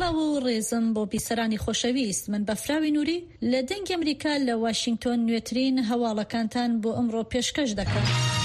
سەڵاو و ڕێزم بۆ بیسەرانی خۆشەویست، من بەفراوی نووری لە دەنگی ئەمریکا لە واشنگتۆن نوێترین هەواڵەکانتان بۆ ئەمڕۆ پێشکەش دەکەم.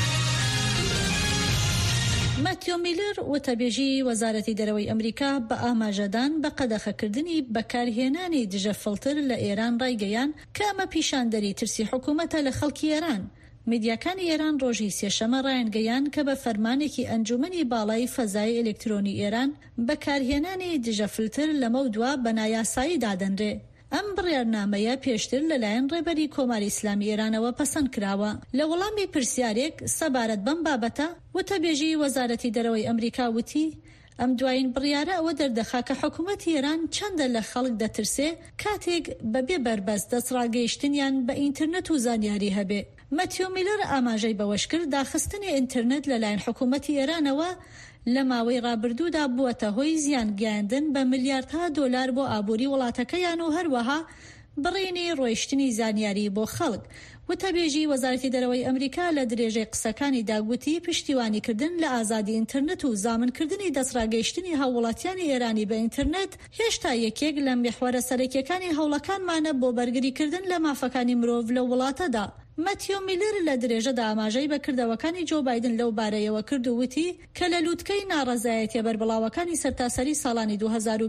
ماتیۆ میلر وتەبێژی وەزارەتی دەرەوەی ئەمریکا بە ئاماژەدان بە قەدەخەکردنی بەکارهێنانی دژە فڵتر لە ئێران ڕایگەیان کە ئەمە پیشاندەری ترسی حکوومەتە لە خەڵکی ئێران. میدیاکانی ئێران ڕۆژی سێشەمە ڕایانگەیان کە بە فەرمانێکی ئەنجومەنی باڵای فەزای ئەلکترۆنی ئێران بەکارهێنانی دژە فلتر لەمە دووە بە نایاسایی دادەنرێ. ئەم بڕیارنامەیە پێشتر لەلایەن ڕێبەری کۆماری ئیسلامی ئێرانەوە پەسەند کراوە. لە وەڵامی پرسیارێک سەبارەت بەم بابەتە وتەبێژی وەزارەتی دەرەوەی ئەمریکا وتی ئەم دوایین بڕیارە ئەوە دەردەخا کە حکوومەتی ئێران چەندە لە خەڵک دەترسێ کاتێک بەبێ بەربەست دەسڕاگەیشتنیان بە ئینترنەت و زانیاری هەبێ. ماتیۆ میلر ئاماژەی بەوەش کرد داخستنی ئینترنەت لەلایەن حکوومەتی ئێرانەوە لە ماوەی ڕابردوودا بووەتە هۆی زیان گەیاندن بە ملیاردها دۆلار بۆ ئابووری وڵاتەکەیان و هەروەها بڕینی ڕۆیشتنی زانیاری بۆ خەڵک. وتەبێژی وەزارەتی دەرەوەی ئەمریکا لە درێژەی قسەکانی داگوتی پشتیوانیکردن لە ئازادی ئینترنەت و زامنکردنی دەسڕاگەیشتنی هاوڵاتیانی ئێرانی بە ئینترنەت هێشتا یەکێک لە میحوەرە سەرەکیەکانی هەوڵەکانمانە بۆ بەرگریکردن لە مافەکانی مرۆڤ لە وڵاتەدا. ماتیۆ میلر لە درێژەدا ئاماژەی بەکردەوەکانی جۆ بایدن لەو بارەیەوە کرد و وتی کە لە لووتکەی ناڕەزایەتیە بەربڵاوەکانی سەرتاسەری ساڵانی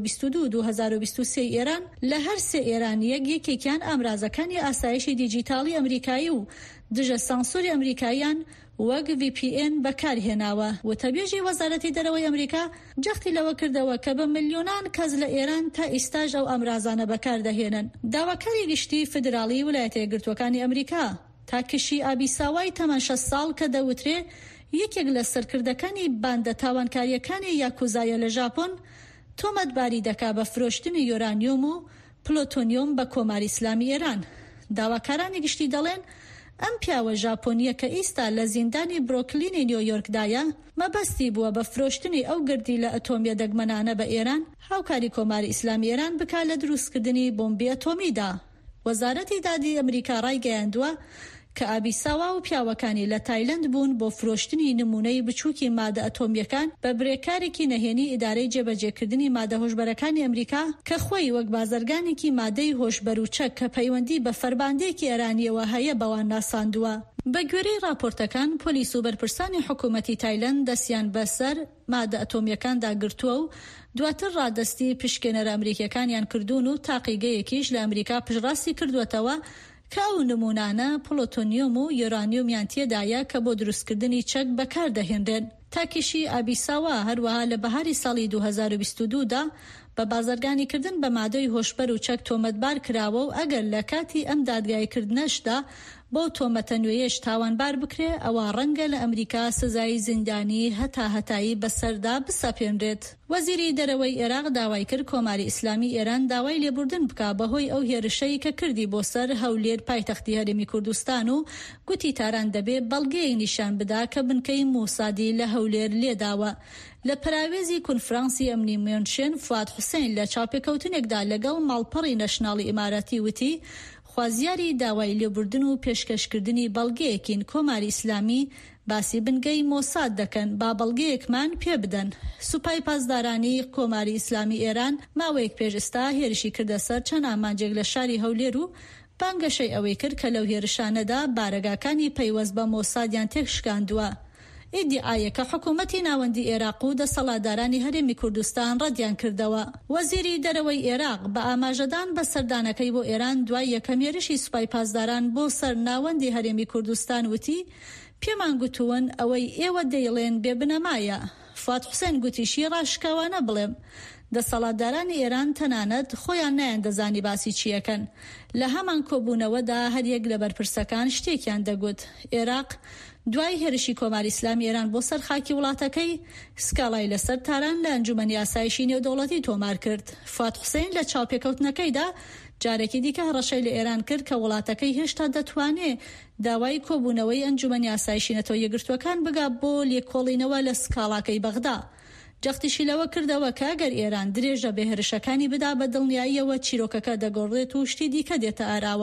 2022-2023 ئێران لە هەر سێ ئێرانیەک یەکێکیان ئامرازەکانی ئاسایشی دیجیتاڵی ئەمریکایی و دژە سانسۆری ئەمریکایان وەک VPN بەکارهێناوە. وتەبێژی وەزارەتی دەرەوەی ئەمریکا جەختی لەوە کردەوە کە بە ملیۆنان کەس لە ئێران تا ئیستاژ ئەو ئەمرازانە بەکاردەهێنن. داواکاری گشتی فدرالی ویلایەتە یەکگرتووەکانی ئەمریکا تاکشی ئابیساوای تەمەن 6 ساڵ کە دەوترێ یەکێک لە سەرکردەکانی باندە تاوانکاریەکانی یاکوزایە لە ژاپۆن تۆمەتباری دەکا بە فرۆشتنی یۆرانیۆم و پلۆتۆنیۆم بە کۆماری ئیسلامی ئێران. داواکارانی گشتی دەڵێن ئەم پیاوە ژاپۆنیە کە ئیستا لە زیندانی برۆکلینی نیویۆرکدایە مەبەستی بووە بە فرۆشتنی ئەو گردی لە ئەتۆمیە دەگمەنانە بە ئێران هاوکاری کۆماری ئیسلامی ئێران بکات لە دروستکردنی بۆمبی ئەتۆمیدا. وەزارەتی دادی ئەمریکا ڕایگەیاندووە کە ئابیساوا و پیاوەکانی لە تایلەند بوون بۆ فرۆشتنی نمونەی بچووکی مادە ئەتۆمیەکان بە برێکارێکی نەهێنی ئیدارەی جێبەجێکردنی مادە هۆشبەرەکانی ئەمریکا کە خۆی وەک بازرگانێکی مادەی هۆشبەر و چەک کە پەیوەندی بە فەرباندەیەکی ئێرانیەوە هەیە بەوان ناساندووە. بە گوێرەی راپۆرتەکان پۆلیس و بەرپرسانی حکوومەتی تایلەند دەستیان بەسەر مادە ئەتۆمیەکاندا گرتووە و دواتر ڕادستی پشکنەرە ئەمریکیەکانیان کردوون و تاقیگەیەکیش لە ئەمریکا پشڕاستی کردوێتەوە کە ئەو نمونانە پلۆتۆنیۆم و یۆرانیۆمیان تێدایە کە بۆ دروستکردنی چەک بەکاردەهێنرێن. تاکیشی ئابیساوا هەروەها لە بەهاری ساڵی 2022دا بە بازرگانیکردن بە مادەی هۆشبەر و چەک تۆمەتبار کراوە و ئەگەر لە کاتی ئەم دادگایکردنەشدا بۆ تۆمەتە نوێیەش تاوانبار بکرێ ئەوە ڕەنگە لە ئەمریکا سزای زیندانی هەتایی بەسەردا بسەپێنرێت. وەزیری دەرەوەی عێراق داوای کرد کۆماری ئیسلامی ئێران داوای لێبوردن بکا بەهۆی ئەو هێرشەی کە کردی بۆ سەر هەولێر پایتەختی هەرێمی کوردستان و گوتی تاران دەبێ بەڵگەیەک نیشان بدا کە بنکەی موسادی لە هەولێر لێداوە. لە پراوێزی کونفرانسی ئەمنی میۆنشێن فواد حوسێن لە چاپێکەوتنێکدا لەگەڵ ماڵپەڕی نەشناڵی ئیماراتی وتی خوازیاری داوای لێبوردن و پێشکەشکردنی بەڵگەیەکین کۆماری ئیسلامی باسی بنگەی مۆساد دەکەن با بەڵگەیەکمان پێ بدەن. سوپای پاسدارانی کۆماری ئیسلامی ئێران ماوەیەک پێشستا هێرشی کردە سەر چەند ئامانجێک لە شاری هەولێر و بانگەشەی ئەوەی کرد کە لەو هێرشانەدا بارەگاکانی پەیوەست بە مۆسادیان تێکشکاندووە. ئیدعایە کە حکوومەتی ناوەندی عێراق و دەسەڵاتدارانی هەرێمی کوردستان ڕەتیان کردەوە. وەزیری دەرەوەی عێراق بە ئاماژەدان بە سەردانەکەی بۆ ئێران دوای یەکەم هێرشی سوپای پاسداران بۆ سەر ناوەندی هەرێمی کوردستان وتی پێمان گوتوون ئەوەی ئێوە دەیڵێن بێبنەمایە. فواد حوسێن گوتیشی ڕاشکاوانە بڵێم دەسەڵاتدارانی ئێران تەنانەت خۆیان نایەندەزانی باسی چیەکەن. لە هەمان کۆبوونەوەدا هەریەک لە بەرپرسەکان شتێکیان دەگوت. عێراق دوای هێرشی کۆماری ئیسلامی ئێران بۆ سەر خاکی وڵاتەکەی سکاڵای لەسەر تاران لە ئەنجومەنی ئاسایشی نێودەوڵەتی تۆمار کرد. فواد حوسێن لە چاوپێکەوتنەکەیدا جارێکی دیکە هەڕەشەی لە ئێران کرد کە وڵاتەکەی هێشتا دەتوانێت داوای کۆبوونەوەی ئەنجومەنی ئاسایشی نەتەوە یەکگرتووەکان بگات بۆ لێکۆڵینەوە لە سکاڵاکەی بەغدا. جەختیشی لەوە کردەوە کە ئەگەر ئێران درێژە بە هێرشەکانی بدا بە دڵنیاییەوە چیرۆکەکە دەگۆڕێت و شتی دیکە دێتە ئاراوە.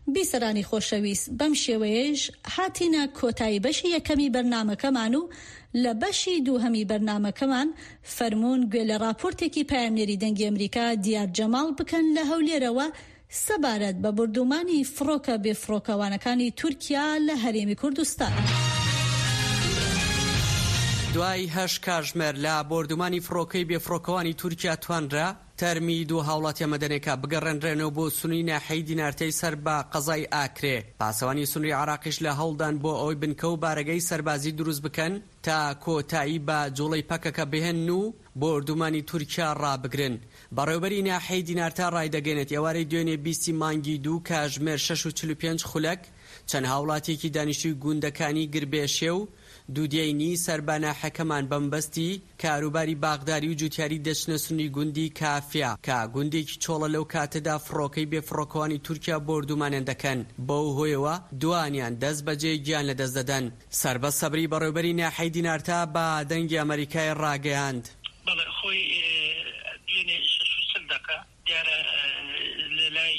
بیسەرانی خۆشەویست بەم شێوەیەش هاتینە کۆتایی بەشی یەکەمی بەرنامەکەمان و لە بەشی دووهەمی بەرنامەکەمان فەرموون گوێ لە راپۆرتێکی پایانێری دەنگی ئەمریکا دیار جەماڵ بکەن لە هەولێرەوە سەبارەت بە بردومانی فڕۆکە بێفڕۆکەوانەکانی تورکیا لە هەرێمی کوردستان. دوای 8 کاتژمێر لە بردومانی فڕۆکەی بێفڕۆکەوانی تورکیا توانرا تەرمی دوو هاوڵاتیە مەدەنێکە بگەڕێنرێنەوە بۆ سونی ناحەی دینارتەی سەر بە قەزای ئاکرێ. پاسەوانی سونی عراقیش لە هەوڵدان بۆ ئەوەی بنکە و بارەگەی سەربازی دروست بکەن تا کۆتایی بە جوڵەی پەکەکە بهێن و بردومانی تورکیا ڕابگرن. بەڕێوەبەری ناحەی دینارتە ڕایدەگەنێت ئێوارەی دوێنێ 20 مانگی 2 کاتژمێر 6:45 خولەک چەند هاوڵاتێکی دانیشتووی گوندەکانی گربێشێ و دوودێنی سەربانە حەکەمان بەمبەستی کاروباری باغداری و جوتیاری دەچنە سنی گوندی کافیا کە گوندێکی چۆڵە لەو کاتەدا فڕۆکەی بێفڕۆکەوانی تورکیا بردومانیان دەکەن. بەو هۆیەوە دوانیان دەست بەجێ گیان لەدەست دەدەن. سەربەز سەبری بەڕێوەبەری ناحەی دینارتە بە دەنگی ئەمریکای ڕاگەیاند. بەڵێ خۆی دوێنێ 6 دقیقە دیارە لەلای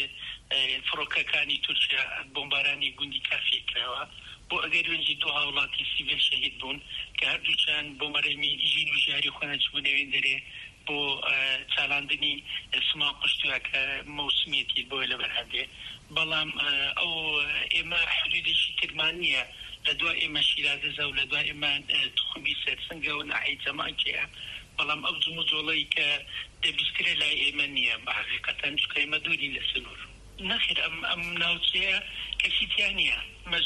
فڕۆکەکانی تورکیا بۆمبارانی گوندی کافی کراوە بۆ ئەگەر وێنجی دوو هاوڵاتی سیڤیل شەهید بوون کە هەردووچان بۆ مەرەمی ژین و ژیاری خۆیان چبوونەوەی دەرێ بۆ چالاندنی سما قوشتووەکە مەوسمیەتی بۆی لە بەرهەندێ. بەڵام ئەو ئێمە حدودێکی ترمان نییە لە دوای ئێمە شیرازە و لە دوای ئێمە تخمی سەرسنگە و ناحەی جەماعەیە. بەڵام ئەو جوم و جۆڵەی کە دەبیسترێ لای ئێمە نییە بە حەقیقەتەن چکە ئێمە دووری لە سنوور نەخێر ئەم ناوچەیە کەسیتیان نییە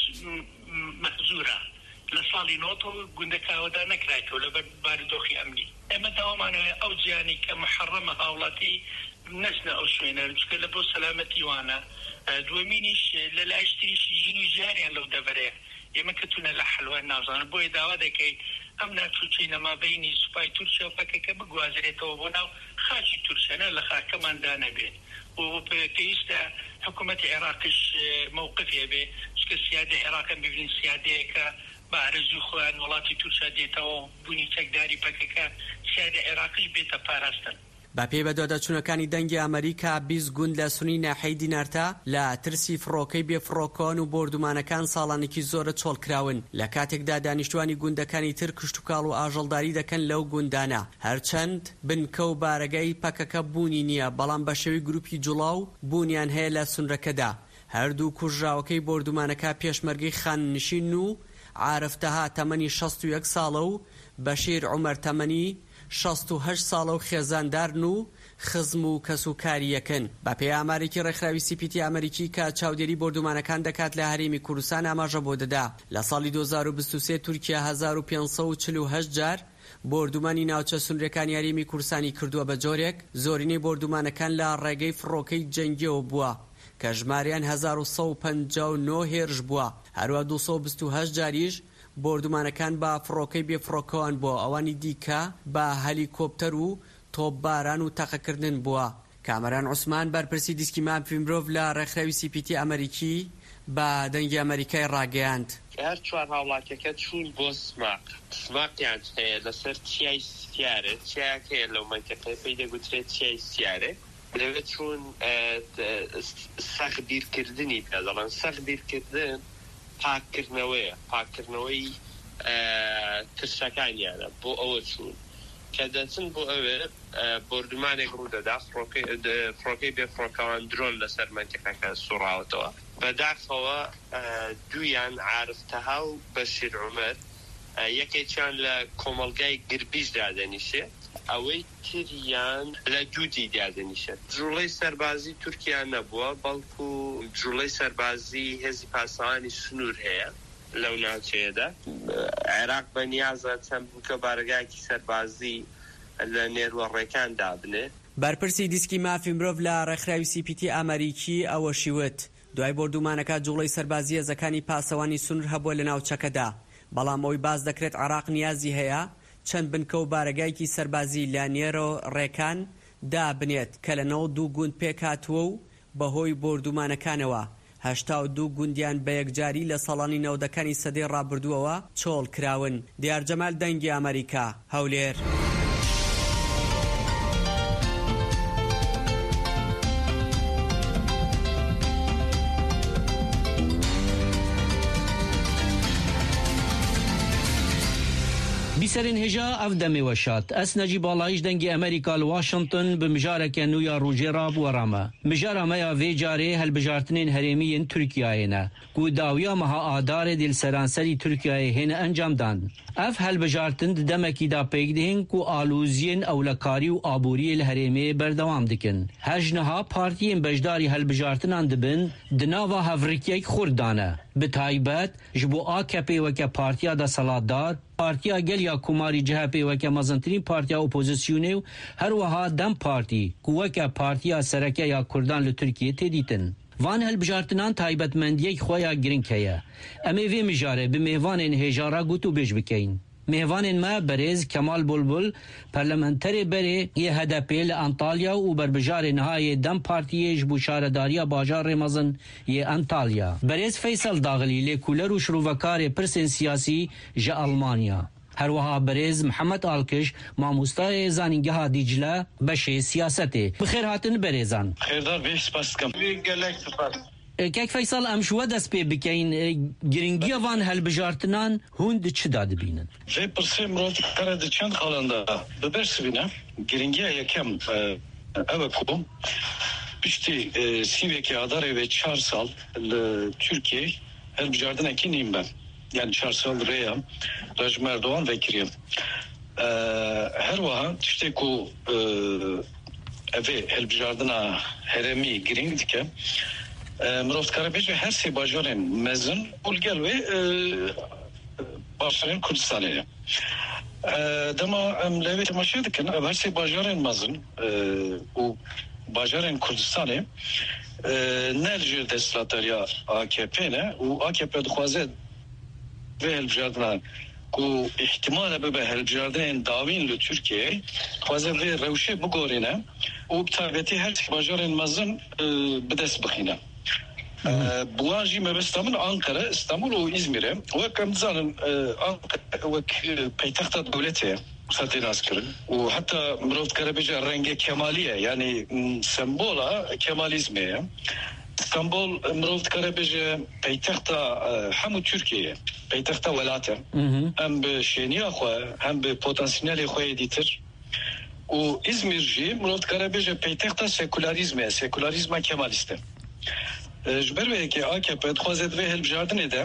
مەحزورە لە ساڵی نۆتۆ گوندەکاوەدا نەکرایەوە لەبەر بارودۆخی ئەمنی. ئێمە داوامانەوە ئەو جیانی کە محەڕەمە هاوڵاتی نەچنە ئەو شوێنە چکە لە بۆ سەلامەتی وانە. دووەمینیش لە لایشتریشی ژین و ژیاریان لەو دەبەرەیە. ئێمە کەتونە لە حەلوان نازانن بۆیە داوا دەکەیت ئەم ناچووچەی نەمابەینی سوپای تورکیا و پەکەکە بگوازرێتەوە بۆ ناو خاچی تورکیانە لە خاکەماندا نەبێت. و پێویستە حکوومەتی عێراقیش مووقفێ بێ چکە سیادە عێراقم ببینین سیادەیەکە بە ئارەزوی خۆیان وڵاتی تورکیا دێتەوە بوونی چەکداری پەکەکە سیادە عێراقیش بێتە پاراستن. بە پێی بەدوادەچوونەکانی دەنگی ئەمریکا 20 گوند لە سونی ناحەی دینارتە لە ترسی فڕۆکەی بێفڕۆکەوان و بردومانەکان ساڵانێکی زۆرە چۆڵکراون. لە کاتێکدا دانیشتوانی گوندەکانی تر کشتوکاڵ و ئاژەڵداری دەکەن لەو گوندانە. هەرچەند بنکە و بارەگای پەکەکە بوونی نییە بەڵام بە شێوەی گروپی جوڵاو بوونیان هەیە لە سونرەکەدا. هەردوو کوژراوەکەی بردومانەکە پێشمەرگەی خاننشین و عارفتەها تەمەنی 61 ساڵە و بەشیر عومەر تەمەنی 68 ساڵە و خێزاندارن و خزم و کەسوکاری یەکن. بە پێی ئامارێکی ڕێکخراوی سیپیتی ئەمریکی کە چاودێری بردومانەکان دەکات لە هەرێمی کوردستان ئاماژە بۆ دەدا. لە ساڵی 2023 تورکیا 1548 جار بردومانی ناوچە سونرەکانی هەرێمی کوردستانی کردووە بە جۆرێک. زۆرینەی بردومانەکان لە ڕێگەی فڕۆکەی جەنگیەوە بووە کە ژماریان 1159 هێرش بووە. هەروە 228 جاریش بردومانەکان بە فڕۆکەی بێفڕۆکەوان بووە. ئەوانی دیکە بە هەلیکۆپتەر و تۆپباران و تەقەکردن بووە. کامەران عوسمان بەرپرسی دیسکی مافی مرۆڤ لە ڕێکخراوی سیپیتی ئەمریکی بە دەنگی ئەمریکای ڕاگەیاند. هەر چوار هاوڵاتیەکە چوون بۆ سماقیان هەیە لەسەر چیای سیارە چیاک هەیە لەو منتەقەی پێی دەگوترێت چیای سیارە لەوێ چوون سەخبیرکردنی پێ دەڵێن. سەخبیرکردن پاکردنەوەی ترسەکانیانە بۆ ئەوە چوون کە دەچن بۆ ئەوێ بردومانێک ڕوودەدا فڕۆکەی بێفڕۆکەوان درۆن لەسەر منتیقەکە سوڕاوەتەوە. بەداخەوە دویان عارفتەها و بەشیر عومەر یەکێکیان لە کۆمەڵگای گربیش دادەنیشێ ئەوەی تریان لە جوودی دادەنیشێت. جوڵەی سەربازی تورکیا نەبووە بەڵکو جوڵەی سەربازی هێزی پاسەوانی سنوور هەیە لەو ناوچەیەدا. عێراق بەنیازە چەند بووکە بارگایەکی سەربازی لە نێروەڕێکان دابنێ. بەرپرسی دیسکی مافی مرۆڤ لە ڕێکخراوی سیپیتی ئەمریکی ئەوەشی وت دوای بردومانەکە جوڵەی سەربازی هێزەکانی پاسەوانی سنوور هەبووە لە ناوچەکەدا. بەڵام ئەوی باز دەکرێت عێراق نیازی هەیە چەند بنکە و بارەگایکی سەربازی لە نێرۆ ڕێکان دابنێت کە لە 92 گوند پێکاتوە و بەهۆی بردومانەکانەوە 82 گوندیان بە یەکجاری لە ساڵانی 90ەکانی سەدەی ڕابردووەوە چۆڵ کراون. دیار جەمال دەنگی ئەمریکا هەولێر. بیسرین هجا اف دمی وشات اس نجیب بالایش دنگی امریکا لواشنطن بمجاره که نویا روجرا بورامه مجاره میا وی جاره هل بجارتنین هرمیین ترکیه نه کو داویا مها آدار دل سرانسری ترکیه هن انجام دان اف هل بجارتن دمکی دا پیگ دهن کو آلوزین اولکاری و آبوری الهرمی بردوام دکن هجنها پارتیین بجداری هل بجارتنان دبن دناوا هفریکیک خوردانه به تایبت جبو آکپی وکه پارتیا دا سلادار پارتیا گل یا کماری جهپی وکه مزنترین پارتیا اپوزیسیونه و هر وها دم پارتی کوکه پارتیا سرکه یا کردان لترکیه تدیتن وان هل بجارتنان تایبت مندیک خویا گرینکه امی وی مجاره به مهوان هجارا گوتو بیش بکین مهوان ما برز کمال بلبل پارلمانتری بری یه هدفی لانتالیا و بربجار نهای دم پارتیش بوشارداریا باجار رمزن یه انتالیا برز فیصل داغلی لکولر و شروفکار پرسن سیاسی جا آلمانیا هر وها برز محمد آلکش ماموستای زانینگه دیجله بشه سیاسته بخیر هاتن برزان خیردار بیش سپاس کم گلک سپاس که فیصل امشو دست پی بکین گرینگی وان هل بجارتنان هوند چه داده بینن و پرسیم رو کرده چند خالنده ببرس بینه گرینگی یکم اوکو پشتی سیوی که اداره و 4 سال ترکیه هل بجارتنه کی نیم ben yani 4 سال ریم Recep Erdoğan vekiliyim her vaha işte ku evi hel bjardına heremi giring dike مرافت کرده هر سه باجارن مزن اولگل و باجارن کردستانه دما لوی تماشا دکن هر سه باجارن مزن و باجارن کردستانه نرجع دستلاتریا AKP نه و AKP دخوازه و هلبجاردن کو احتمال به هلبجاردن داوین ل ترکیه خوازه و روشه بگورینه و بتابتی هر سه باجارن مزن بدست بخینه بواجی مبستمن Ankara, İstanbul و İzmir'e ve kamzanın Ankara ve payitaht devleti satın askırın ve hatta Murat Karabekir rengi kemaliye yani sembola kemalizme İstanbul Murat Karabekir payitahta hem Türkiye payitahta velatı hem bir şeniye hem bir potansiyeli koy ditir و İzmirci Murat Karabekir payitahta sekülerizme kemaliste جبروی که AKP خوازد و هلبجاردن edem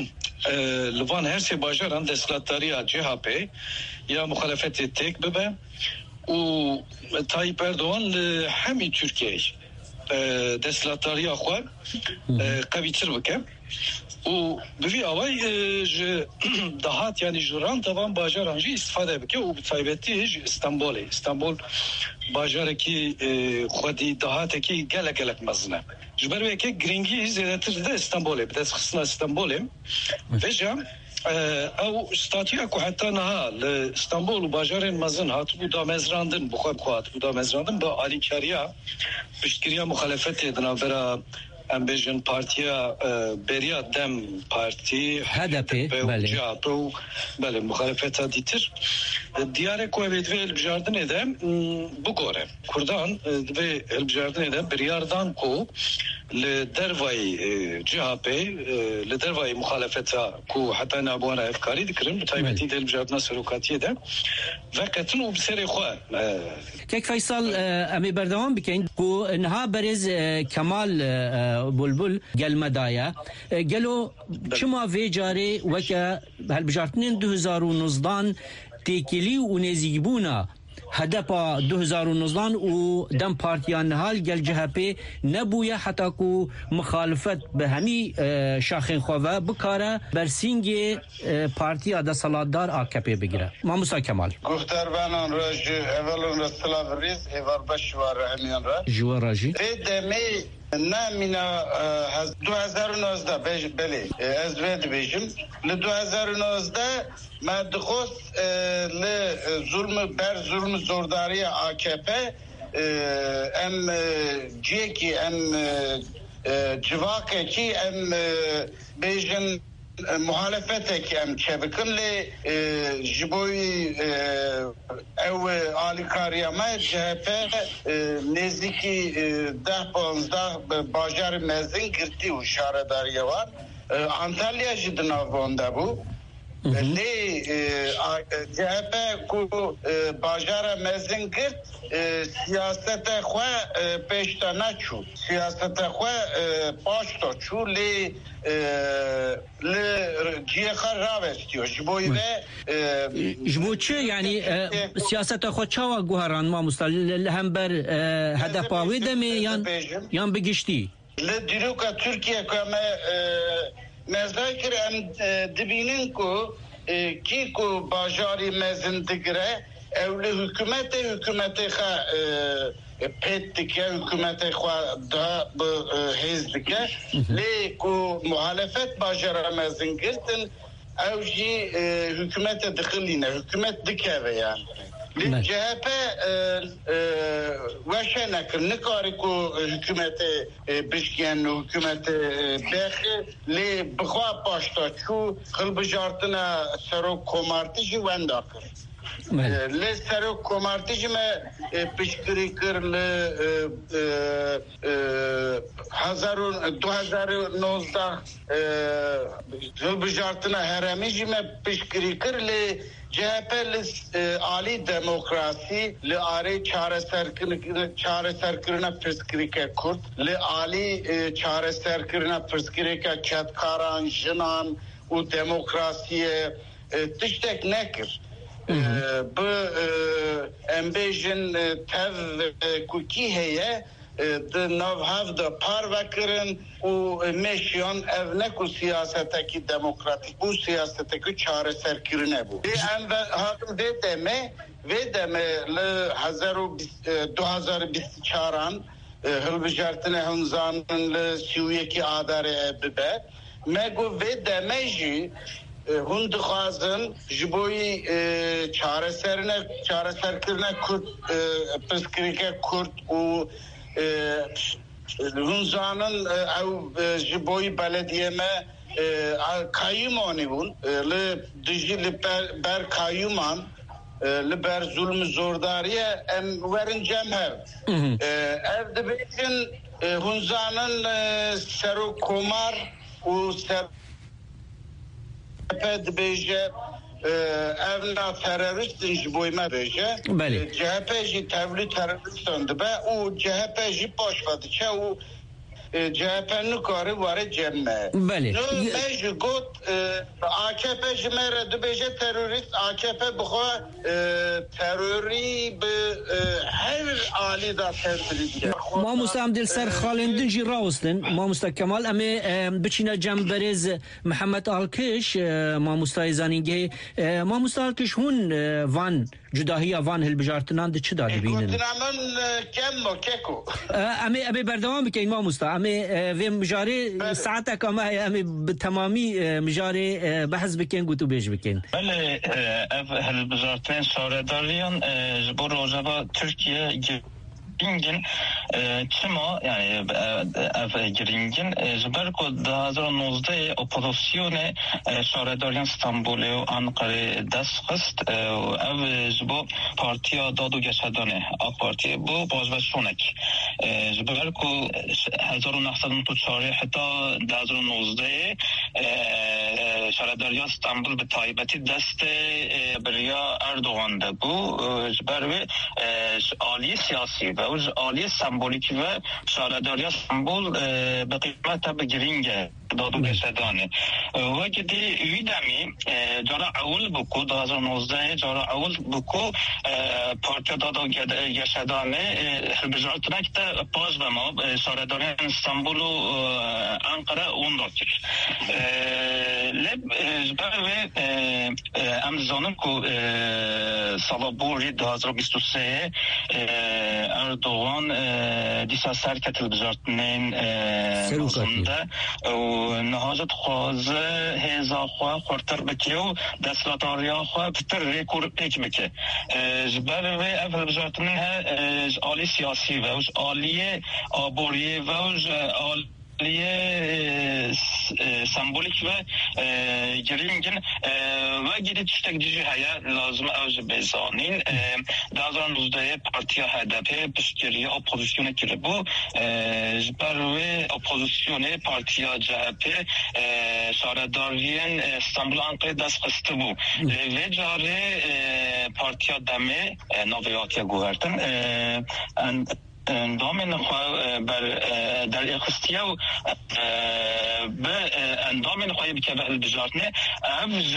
لوان her سه باجاران دستلاتاریا CHP یا مخالفت tek ببه و Tayyip Erdoğan hemi Türkiye دستلاتاریا خو قویتر بکه و بوی آوای دهات یعنی جران توان باجاران جی استفاده بکه و بتایبتی استانبول باجاره کی خودی دهات کی گلک مزنه جبروی که گرینگی زیادتر ده استانبوله بدست خصنا استانبوله وجام او ستاتیا کو حتی نه استانبول و باجارن مزن هات بو دامزراندن بو دامزراندن با آلیکاریا پشتگیری مخالفت دناورا امبیژن پارتیا بریا دم پارتی HDP بله مخالفت دیتر دیاره کو evet ve elbjardan edem bu gore kurdan ve elbjardan edem bir yardan ko le dervay CHP le dervay muhalefeta ku hatta nabuana efkari dikrim taybeti elbjardan serokatiye de ve katın o bisere xo kek Faysal emi berdavam bikin ku inha beriz Kemal بلبل گل مدایا گلو چما وی جاری وکه هلبجارتنین 2019 تیکلی و نزیبونا هدفا 2019 و دم پارتیان حال گل جهپی نبویه حتی کو مخالفت به همی شاخین خواه بکاره برسینگ پارتیا دا سالادار AKP بگیره ماموسا کمال گفتر بانان راج اولون رسلا ریز ایوار بشوار همیان را جوار راجی دمی نمینا 2019 بله از وید بیشم ل 2019 مدخوص ل ظلم زورداری AKP ام جیکی ام جواکه کی ام بیشن muhalefete ki em çebikinle jiboy ev alikariyama CHP nezdeki 10-15 bajar mezin girdi u şaredariye var Antalya jidin avonda bu لی جهبه کو باجار مزن کرد سیاست خواه پیشتا نچو سیاست خواه پاشتا چو لی جیه خر راوستیو جبوی و جبو چه یعنی سیاست خواه چاوا گوهران ما مستقل هم بر هدف پاوی دمی یان بگشتی لدیروکا ترکیه که مذاکر ام دبینن کو کی کو باجاری مزن دگره اولی حکومت خواه پیت دکه حکومت خواه دا هیز دکه لی کو محالفت باجار مزن گرتن او جی حکومت دخلینه حکومت دکه ویان CHP وشه نکر نکاری که حکومت بشکن و حکومت بخی لی بخواه پاشتا چو خل بجارتنا سرو کمارتیجی وندا کرد لی سرو کمارتیجی ما پشکری کر لی 2019 خل بجارتنا هرمیجی ما پشکری کر لی CHP عالی دموکراسی لعالی چاره سرکرنا پرسکری که کرد لعالی چاره سرکرنا پرسکری که کتکاران جنان و دموکراسی تشتک نکر به امبیجن تر کوکی هیه ده نو هفته پار وکرن و میشیان او نکو سیاستکی دموکراتیک و سیاستکی چاره سرکرنه بود ام هاتم ویدمه ل 2024 هل بجارتنه هنزانن لسیویه کی آداره ببه مگو ویدمه جی هند خوازن جبوی چاره سرکرنه کرد پسکریکه کرد و هنزانن او جبوی بلدیه ما کایمانی بون لدیجی بر کایمان لبر ظلم زورداریه ام ورن جمهر ev dibêjin hunzanan sero komar û ser dibêje evna teröristin ji boy me bêje CHP jî tevlî teröristan dibe û CHP jî paş vediçe û CHP nikare ware cemme. Belê. Me ji got AKP ji me re dibêje terörist AKP bixwe terörî bi her alî da tevlî dike. Mamosta em dilser xalendin jî rawestin. Mamosta Kemal em ê biçîne cemberêz Mihemed Alkış mamostayê zanîngehê. Mamosta Alkış hûn van cudahiya van hilbijartinan di çi da dibînin? Gotinamın kemmo keko. Em ê berdewam bikin mamosta. Em ê vê mijarê saeteka me heye em ê bi temamî mijarê behz bikin got û bêj bikin. Belê ev hilbijartinên şaredariyan ji bo rojava Tirkiye giringin çima yani ev giringin ji ber ku 2019 opozisyonê şaredariyan İstanbulê û Ankara'yê dest xist ev ji bo Partiya Dad û Geşedanê AK Parti bu bajbeşonek ji ber ku 1994 heta 2019 şaredariya İstanbul bi taybetî destê biriya Erdoğan de bu ji ber wê aliyê siyasî ve aliyê sembolîk ve şaredariya İstanbul bi qîmeta bi giring e Dad û Geşedanê ve gidî wî demî cara ewil bû ku 2019 cara ewil bû ku Partiya Dad û Geşedanê hilbijartinek de paş vema şaredariya İstanbul û Ankara û kir leb ji ber wê em dizanin ku sala borî 2023 Erdoğan dîsa serket hilbijartinên mazinde û nihazet xwaze hêza xwe xurtir bike û desthilatariya xwe pitir rêk û pêk bike ji ber wê ev hilbijartinên he ji alî siyasî ve ji aliyê aboriyê ve ji سمبولیک و گرینگن و گیری تشتک دیجی هیا لازم اوج بزانین دازان روزده پارتیا HDP پشتگیری اپوزیسیون کرده بو جبروی اپوزیسیون پارتیا CHP شارداریان استانبول انقره دست خسته بو و جاره پارتیا دمه نویاتیا گوهرتن اندام نخواه در اخستیا و به اندام نخواهی بکبه البجارتنه افج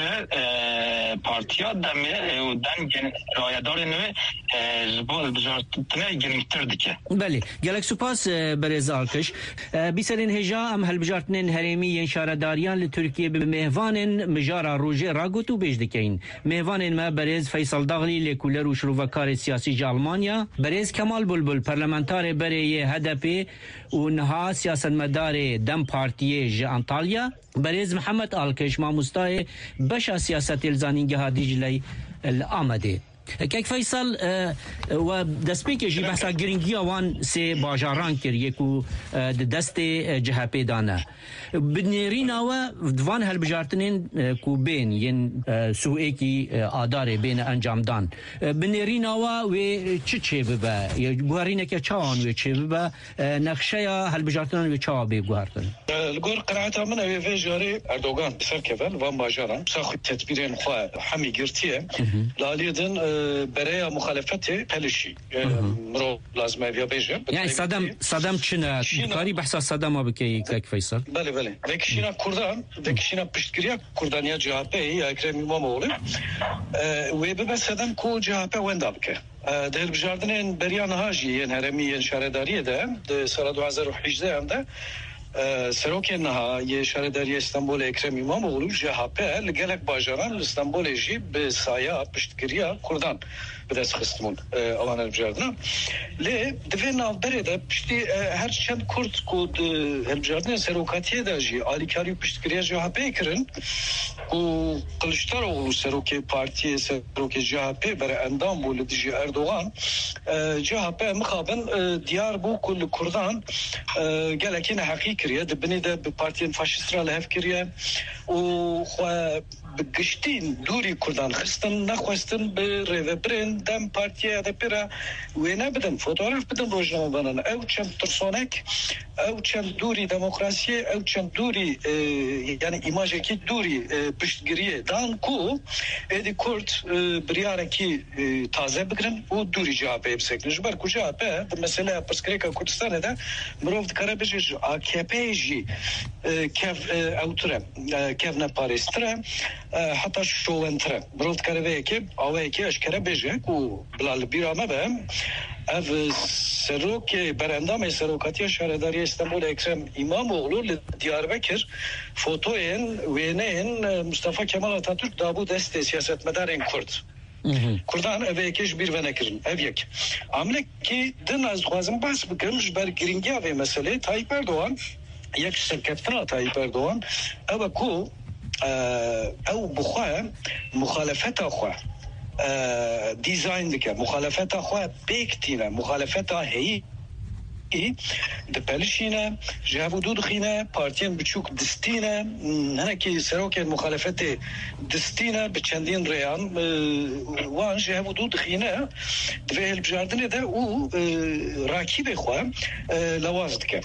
پارتیا دمه و دنگ رایدار نوی جبو البجارتنه گرمتر دکه. بله گلک سپاس برز آرکش بیسرین هجا ام هلبجارتنین هرمی ینشارداریان لترکیه به مهوان مجارا روژه راگوتو بیش دکین مهوان ما برز فیصل داغلی لکولر و شروفکار سیاسی جا آلمانیا برز کمال بلبل پرلمانتار برای HDP و نها سیاستمدار دم پارتیه انطالیا برز محمد آلکش ماموستای بشا سیاست الزانینگه دیجلی الامده کیک فیصل و دسپیک جی بحثا گرینگی وان سه باجاران کر یکو دست CHP دانه بنیرین و دوان هلبجارتنین کو بین ین سوئه کی آداره بین انجام دان بنیرین و چه ببا گوهرینه که چان و چه ببا نقشه یا هلبجارتنین و چا بی گوهرتن الگور قرعتا من اوی في جاري اردوغان بسر كفل وان باجاران ساخد تدبيرين خواه حمي قرتيه لاليدن برای مخالفت پلشی مرو لازمه بیا بیجه یعنی صدام چنه کاری بحثا صدام بکی کیک فیصل بله وکشینا کردان وکشینا پشتگیری کردانیا CHP یا اکرم اماموغلو و ببه صدام کو CHP وندا بکه در بجاردن بریان هاجی ین هرمی شهرداری ده سال 2018 هم ده سروک نها یه شهرداری استانبول اکرم اماموغلو CHP لگلک باجاران استانبول جی به سایه پشتگیری کردان به دست خستمون آوان البجاردنا لی دوی نافبره ده پشتی هر چند کرد کود البجاردنا سروکاتیه ده جی آلیکاری پشتگیری CHP کرن و قلشتر اولو سروک پارتی سروک CHP برای اندام بو لدیجی اردوغان CHP مخابن دیار بو کل کردان گلکین حقیق کریه دبنی ده به پارتین فاشیست را لحف کریه و خواه بگشتین دوری کردان خستن نخواستن به ریوبرین دم پارتیه ده پیرا وینه بدن فوتوگراف بدن روشنامه بنن او چند ترسونک او چند دوری دموکراسی او چند دوری یعنی ایماجه کی دوری پشتگیری دان کو ادی کرد بریاره کی تازه بگرن و دوری CHP بسکنن جبر کو CHP مثلا پرسکریکا کردستان ده مروف دکاره بجه AKP جی کف اوتره کف نپارستره حتی شوونتره مروف دکاره وی که آوه که اشکره بجه کو بلال بیرامه بهم اف سروک برندام سروکاتی شهرداری استانبول اکرم اماموغلو دیاربکر فوتوین وینین مصطفی کمال آتاتürk دابو دست سیاستمدارین کرد کردان اوه کش بیر و نکرن او یک عمله که دن از خوازم بس بکرم جبر گرینگی اوه مسئله تایپ اردوان یک شرکتنا تایپ اردوان او کو او بخواه مخالفت خواه دیزاین دکه مخالفت خواه بیکتینه مخالفت هی ده پلشینه جهو دود خینه پارتین بچوک دستینه هنکی سروک مخالفت دستینه بچندین ریان وان جهو دود خینه دوی هلبجاردنه ده او راکیب خواه لواز دکه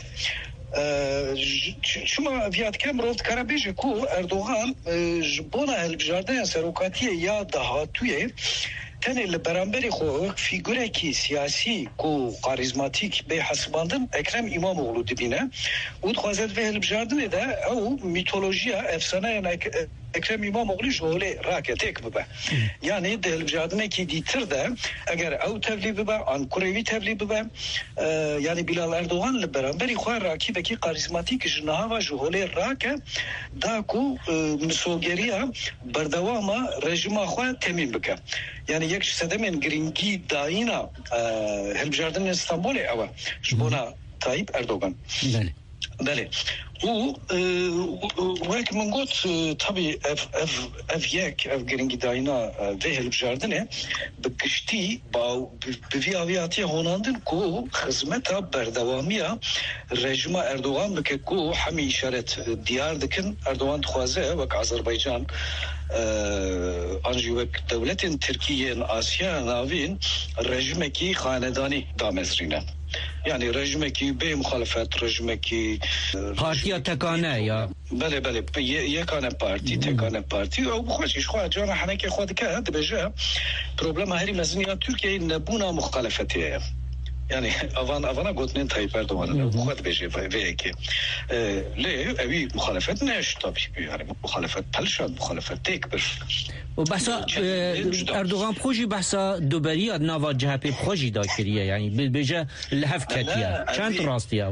شما ویاد کم روفت کرابیجه کو اردوغان جبونا هلبجاردن سروکاتیه یا دهاتویه تنه لبرانبری خو فیگوره کی سیاسی کو کاریزماتیک به حساباندن اکرم اماموغلو دبینه و خوازد به هلبجاردن ده او میتولوژیا افسانه اکرم اماموغلو جوله راکتک ببه یعنی ده هلبجاردن کی دیتر ده اگر او تبلی ببه آنکوروی تبلی ببه یعنی بلال اردوغان لبرانبری خو راکی کی کاریزماتیک جنها و جوله راکه دا کو مسوگریا بردواما رژیم خو تمیم بکه یعنی یک صدمن گرینگی داینا هلبجاردن استانبول اوه جبونا تایپ اردوغان بله وەک من گوت tabii ev yek ev giringîdayîna vê hilbijartinê bi giştî bi vî aviyatiye honandin ku xizmeta berdewamiya rejima Erdogan bike ku hemî îşaret diyar dikin Erdogan dixwaze wek Azerbaycan an jî wek dewletên Tirkiyeyên Asya navîn rejimekî xanedanî damezrîne. Yani rejimekî bê muhalefet rejimekî partiya tekane ya bele yekane parti tekane parti ew bixweşî ji xwe cana henekê xwe dike dibêje problema herî mezin ya Tirkiyeyê nebûna muhalefetê ye. Yani avana gotinên Tayyip Erdoğan'ın xwe dibêje vêyekê lê evî muhalefet neş tabii yani muhalefet pelşan muhalefet têk bir وبحثا اردوغان بخوجي بحثا دوبريا نافا جهبي بخوجي دا كريه يعني بالبجا الهف كاتيا چند راستيا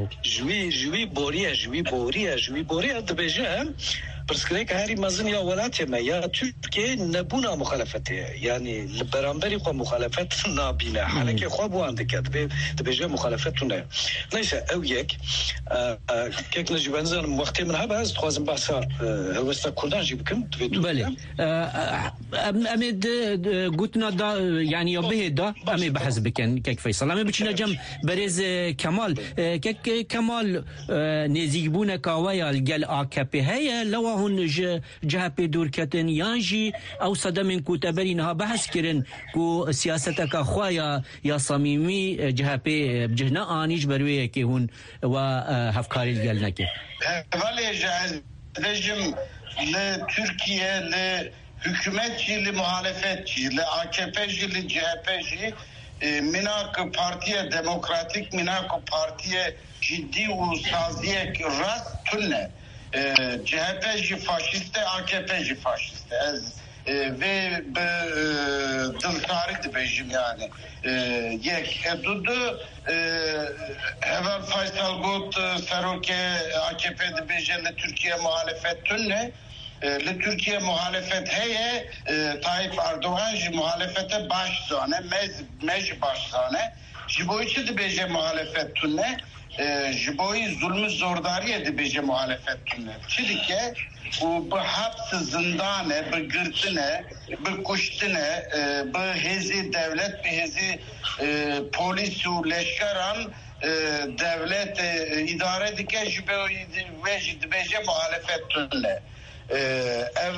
جوي بوريا دبجا برسكريك هاري مازن يا ولاتي ما يا تركيا نبونا مخالفته يعني البرامبري خو مخالفت نابينا حالك خو بو عندك دبجا مخالفتنا ليس او يك كيك نجي بنزل وقت من هبه از خوازم بحثا هوستا كردان جيبكم بله امد قلتنا دا يعني يبه دا امي بحث بكن كيك فيصل امي بچنا جم برز كمال كيك كمال نزيبونا كاويا الجل AKP هي لو هون جهة دور كتن يانجي او صدم كتبري نها بحث كرن كو سياستك اخوايا يا صميمي جهة بجهنا انيج برويه كي هون وهفكاري الجل نكي vale rejim le Türkiye le hükümetçi le muhalefetçi le AKP'ci le CHP'ci minak partiye demokratik minak partiye ciddi ulusaziye rast tünne CHP'ci faşiste AKP'ci faşiste ve dıltarı dibejim yani yek dudu evvel Faysal Gut Seroke AKP dibejele Türkiye muhalefet tünne le Türkiye muhalefet heye Tayyip Erdoğan muhalefete başzane mej başzane jiboyçu dibeje muhalefet tünne jiboyi zulmü zordariye dibeje muhalefet tünne çidike bu hapsi zindane bu gırtine bu kuştine bu hezi devlet bu hezi polis u leşkeran devlet idare dike jiboyi dibeje muhalefet tünne ev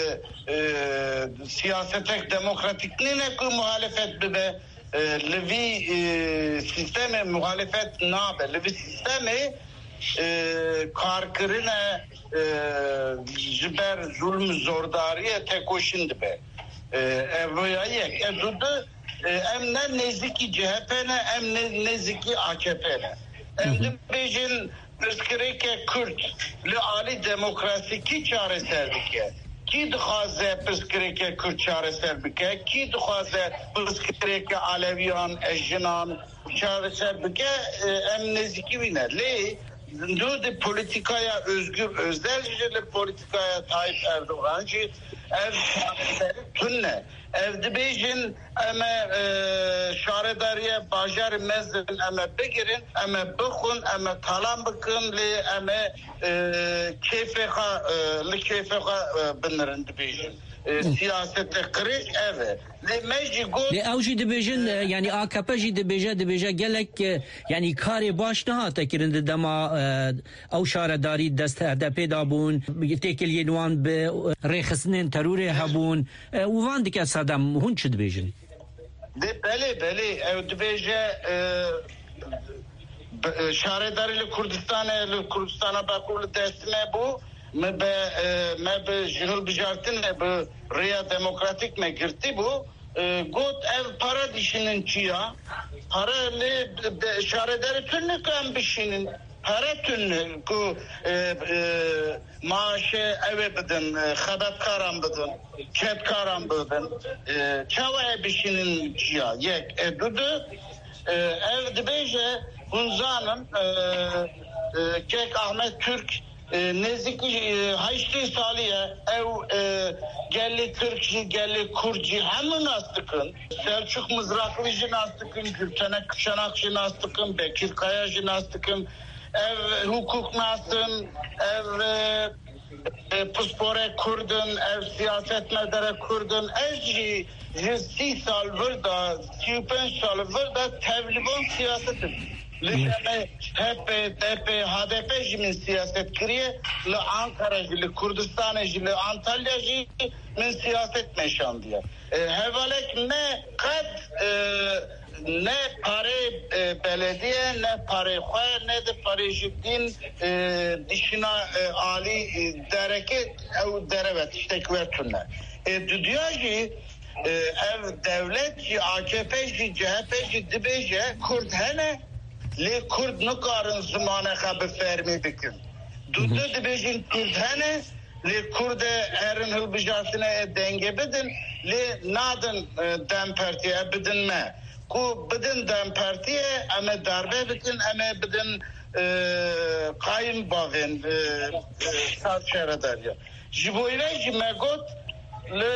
siyasetek demokratikliğine ku muhalefet bibe levi sistemi muhalefet nabe levi sistemi karkırına jiber zulm zordariye tekoşin dibe evya yek dudu em ne neziki CHP'ne em ne neziki AKP'ne em dibejin Pıskrike Kürt li ali demokrasi ki çareser bike ki dixwaze pıskrike Kürt çareser bike ki dixwaze pıskrike Aleviyan Ejinan çareser bike em neziki wîne lê de politikaya Özgür Özel jî politikaya Tayyip Erdoğan jî ev tünne ev dibêjin eme şaredariye bajar mezin eme bigirin eme bixun eme talan bikin lê eme keyfexa binirin dibêjin siyasete kiriş evet لي اوجي دبيجن يعني AKP جي دبيجا gelek yani kare baş daha tekirinde dema او شارداری دست HDP دابون تکل ينوان ب رخصنين teröre habun وان دك صدام هون چد بيجن بله او دبيجه شارداری Kürdistan'a bakulu destine bu me be jihul bijartin be Riya demokratik me girti bu got ev para dişinin çiya para le şaredari tünne kan bişinin para tünne ku maaşı eve bedin xabat karam bedin ket karam bedin çava bişinin çiya yek dudu ev dibeje hunzanın kek Ahmet Türk neziki haçlı saliye ev gelli Türkçi gelli Kurci hemen astıkın Selçuk Mızraklıcı astıkın Gültenek Kuşanakçı astıkın Bekir Kayacı astıkın حقوق ناسن پسپوره کردن سیاست مدار کردن اجی 30 سال وردا 35 سال وردا تبلیغون سیاست لذا هپ HDP من سیاست کریه ل آنکارا ل کردستان ل آنتالیا من سیاست نشان دیا حوالک نه قد نه پاره بلدیه نه پاره خواه نه ده پاره جدین دیشنا عالی درکت او دربت اشتکورتونه دودیا جی ev devlet jî AKP jî CHP jî dibêje Kurd hene lê Kurd nikarin zimanê xwe bi fermî bikin. Du dibêjin Kurd hene lê Kurd erin hilbijartinê denge bidin lê nadin Dem Partiye bidin me. Ku bidin Dem Partiye em ê darbe bikin em ê bidin qayîm bavên saz şeredariya. Ji bo îre jî me got li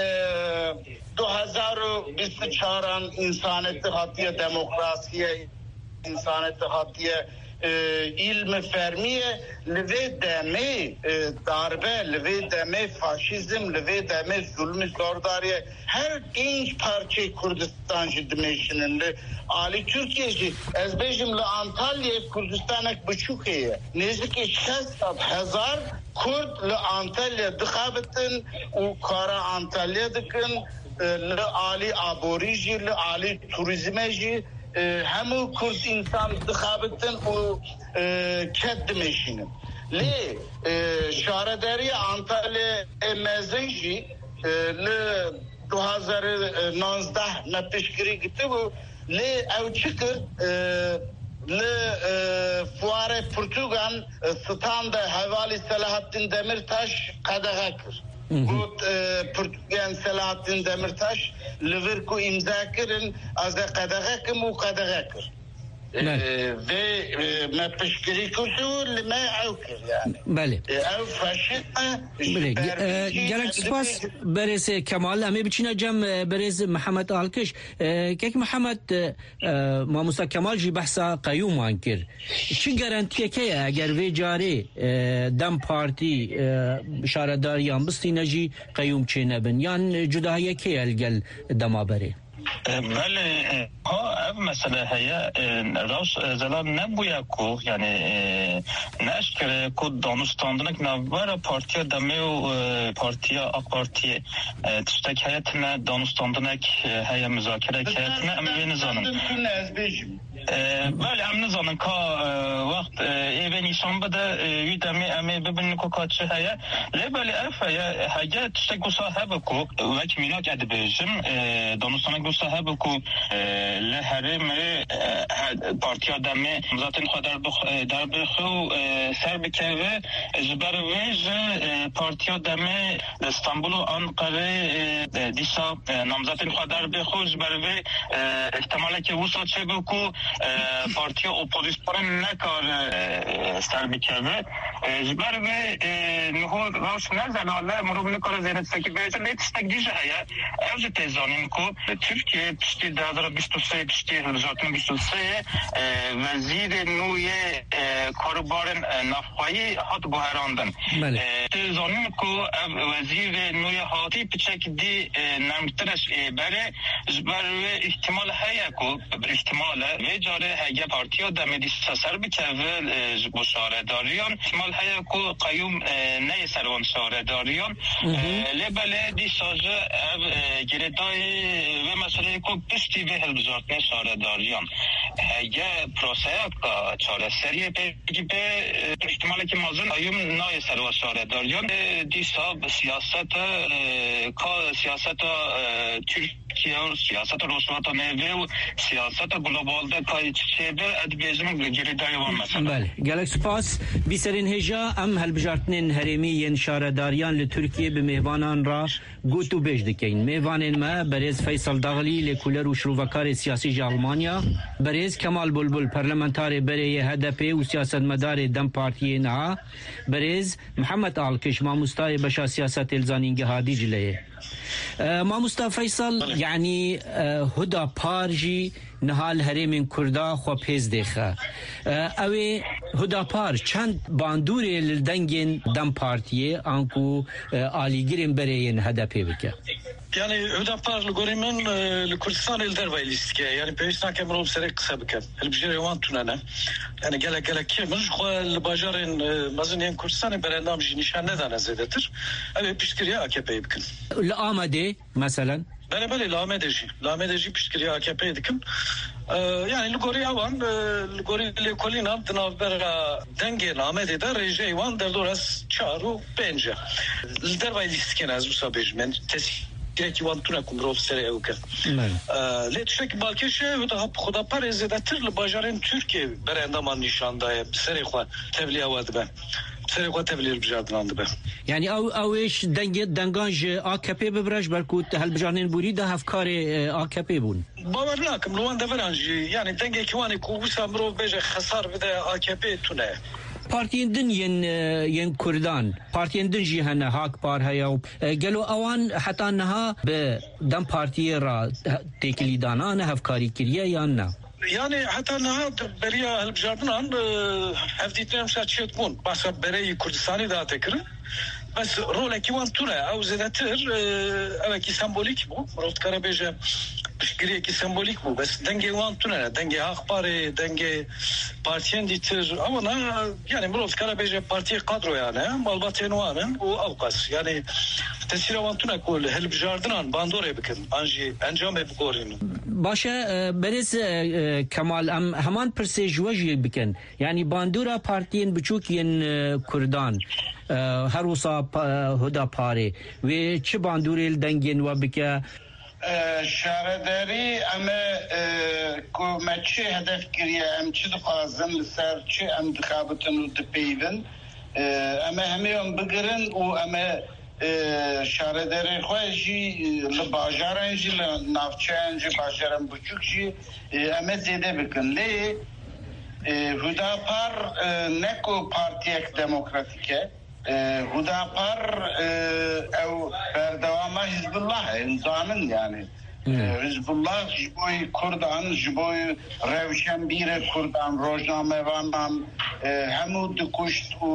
2024 insaniyeti hatiye demokrasiye insaniyeti hatiye ilmi fermiye li deme darbe li deme faşizm li deme zulmü zordariye her genç parça Kurdistan jidmeşinin li Ali Türkiye jî ez bejim li Antalya Kurdistanek biçukiye nezike 600,000 Kurd li Antalya dixabitin û kara Antalya dikin li Ali abori jî li Ali turizme jî hemû Kurd insan dixabitin û ket dimeşînin. Lê şaredariya Antalya mezin jî li 2019 me piştgirî gitibû lê ew çi kir li fuare Portugal standa hevalî Selahattin Demirtaş qedexe kir. Got Portugal Selahattin Demirtaş li vir ku imza kirin ez ê qedexe kim û qedexe kir. Ve me piştgirî kir li me ew kir yani. Bele. Ew faşizme gelek spas berêz Kemal em ê biçîne cem berêz Mihemed Alkış kek Mihemed Mamosta Kemal jî behsa qeyûman kir. Çi garantiyeke ye eger vê carê Dem Partî şaredariyan bistîne jî qeyûm çê nebin yan cudahiyeke ye li gel dema berê. بله ها اف مسئله هیا راست زلال نبویا کو یعنی نشکر کو دانستاندنک نوبر پارتیا دمه و پارتیا آق پارتی تشتک هیتنا دانستاندنک هیا مذاکره هیتنا امی نزانم بله ام نزانم که وقت ایوه نیسان بده یودمی امی ببینی که کاتشه هیا لی بله اف هیا تشتک گو صاحب کو وک میلاک ادبیجم دانستانک گو صاحب کو لحرم پارتیا دمه مزاتن خود در بخو سر بکوه جبر ویج پارتیا دمه استانبول و انقره دیسا نامزاتن خود در بخو جبر وی احتماله که وسط چه بکو پارتیا اپوزیسیون نکار سر بکوه جبر وی نهو راش نزلاله مرو نکار زیرت سکی بیجه لیتستک دیجه هیا اوج تیزانیم کو Türkiye pişti 2023 pişti 2023 وزیر نوی کاربارن نفایی هات بحراندن زانیم که وزیر نوی هاتی پچک دی نرمترش بره جبر احتمال هیا که احتمال و جاره هیا پارتیا دمیدی سر بکوه با شارداریان احتمال هیا که قیوم نه سروان شارداریان لبله دی ساجه گردای و مسئله که پشتی به هلبزارتن شارداریان هیا پروسه که چاره سریه بگی به احتمالی که مازن قیوم نه سروان شارداریان دی ساب سیاست Türkiye siyasete Rosvatan'e ve siyasete globalde kayıtçıda edbiyazının geri devam mesela. Bale. Gelek spas biserin heja am helbijartnin heremi yen şaredariyan li Türkiye bi mehvanan ra gotu bej dikeyn. Mehvanen me berez Faysal Dağli li kuler u şruvakar siyasi Almanya, berez Kemal Bulbul parlamenter bereye HDP u siyasetmedar Dem Partiye na, berez Mihemed Alkış mamustay başa siyaset elzanin gehadi cileye. مامۆستا فەیساڵ یعنی هودا پارژی نهال هەرێمên Kurda xwe pêz dêxe ew ê Huda Par çend bandûrê li dengên dem partiyê an ku alîgirên berê yên HDP bike. Yani Hüdapar li gorî min li Kurdistanê li derve lîstike yani pêwîst nake mirov serê qise bike hilbijêrê wan tunene yani gelek kê min ji xwe li bajarên mezin yên Kurdistanê berendam jî nîşan nedane zêdetir ew ê piştgiriya AKP'yê bikin. Li Amedê meselen Belê li Amedê jî piştgiriya AKP'yê dikin. Yani li gorî ewan li gorî lêkolînan di navbera dengên Amedê de rêjeyê wan derdores 4 û 5 e. Li derve lîstikên ez wisa bêjim Direkt wan tune ku mirov serê ew ke. Lê tiştekî balkêşe Huda Parê zêdetir li bajarên Tirkiye berendaman nîşan daye serê xwe tevliya we dibe. Serê xwe tevlî hilbijartinan dibe. Yani ew êş dengan ji AKP bibire ber ku hilbijartinên borî de hevkarê AKP bûn. Bawer nakim li wan deveran jî yani dengekî wanê ku wisa mirov bêje xesar bide AKP tune. Partiyên din yên Kurdan, partiyên din jî hene Hakpar heye û gelo ewan heta niha bi dem partiyê ra têkilî dana ne hevkarî kiriye yan ne? Yani heta niha beriya hilbijartinan hevdîtinên wisa çêt bûn. Basa bereyî Kurdistanê da tekirin. Bes rolekî wan tune ew zêdetir evekî sembolîk bû. Mirov dikare bêje piştgiriyekî sembolîk bû. Bes dengê wan tune dengê Hakparê dengê partiyên dîtir ama ne yani mirov dikare bêje partiyê kadroya ne malbatên wan in û ew qas yani tesîra wan tune ku hilbijartinan bandorê bikin an jî encamê bigorînin. Baş e berêz Kemal em heman pirsê ji we jî bikin yani bandora partiyên biçûk yên Kurdan her wisa Huda Parê wê çi bandorê li dengên we bike şaredarî em ku me çi hedef kiriye em çi dixwazin li ser çi em dixabitin û dipeyvin em hemê bigirin û em şaredarê xwe jî li bajaran jî li navçeyan jî bajaran biçûk jî em zêde bikin lê Huda Par ne ku partiyek demokratîk e Huda Par ew berdewama Hizbullah zanin yani Hizbullah ji bo Kurdan ji bo rewşenbîrê Kurdan rojnamevanan hemû dikuşt û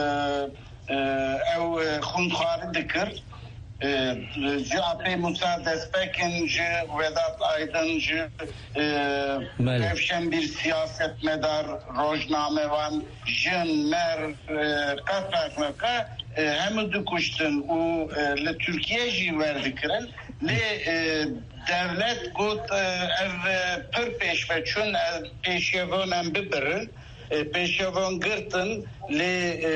ew xwendxwarî dikir ji apê Musa Destpêkên ji Vedat Aydın ji rewşenbîr siyasetmedar rojnamevan jin mer qetrek hemû dikuştin û li Tirkiye jî werdikirin lê devlet got ev pir pêşveçûn pêşevon em bibirin pêşevon girtin lê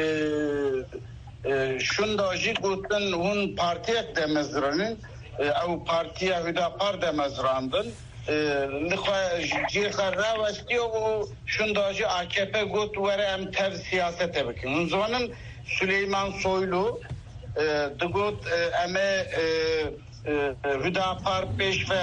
şunda jî gotin hûn partiyek demezranin ew partiya Hüdapar demezrandin li xwe cîxa rawestiye û şunda jî AKP got were em tev siyasete bikin hûn zvanin Süleyman Soylu digot em Hüdapar pêşve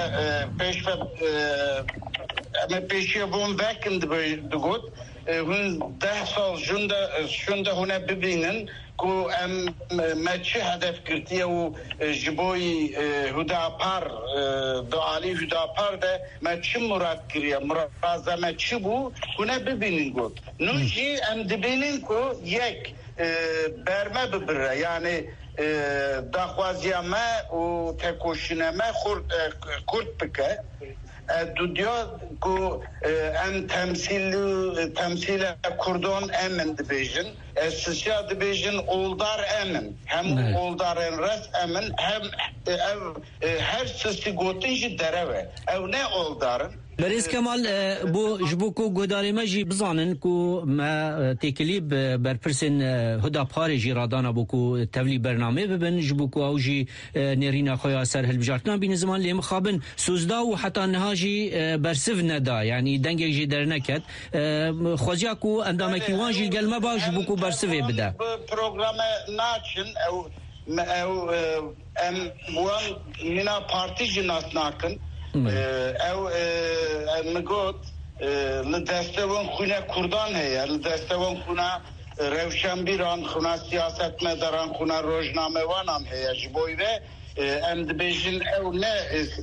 em pêşevon vekin digot hûn 10 sal şunda hûne bibînin ku em me çi hedef girtiye û ji bo Hüdapar di alî Hüdapar de me çi murad kiriye muraza me çi bû hûne bibînin got nû jî em dibînin ku yek berme bibire yani daxwaziya me û tekoşîna me Kurd bike dudiya ku em temsîle Kurdan emin dibêjin esasya dibêjin oldar emin hem oldarên res emin hem her sisi gotin jî dereve ew ne oldarin Berêz Kemal ji bo ku guhdarê me jî bizanin ku me têkilî berpirsên Huda Parê jî radana bû ku tevlî bernamê bibin ji bo ku ew jî nêrîna xwe ya ser hilbijartinan bînin ziman lê mixabin sûzda û heta niha jî bersiv neda yanî dengek jî derneket xweziya ku endamekî wan jî gelme ba ji bo ku bersivê bide programe naçin ew em wan mîna partî jî nas nakin ew me got li destevon xwîne Kurdan heye li destevon xwîna rewşenbîran xwîna siyasetmedaran xwîna rojnamevanan heye ji bo ve ام دبیجن او نه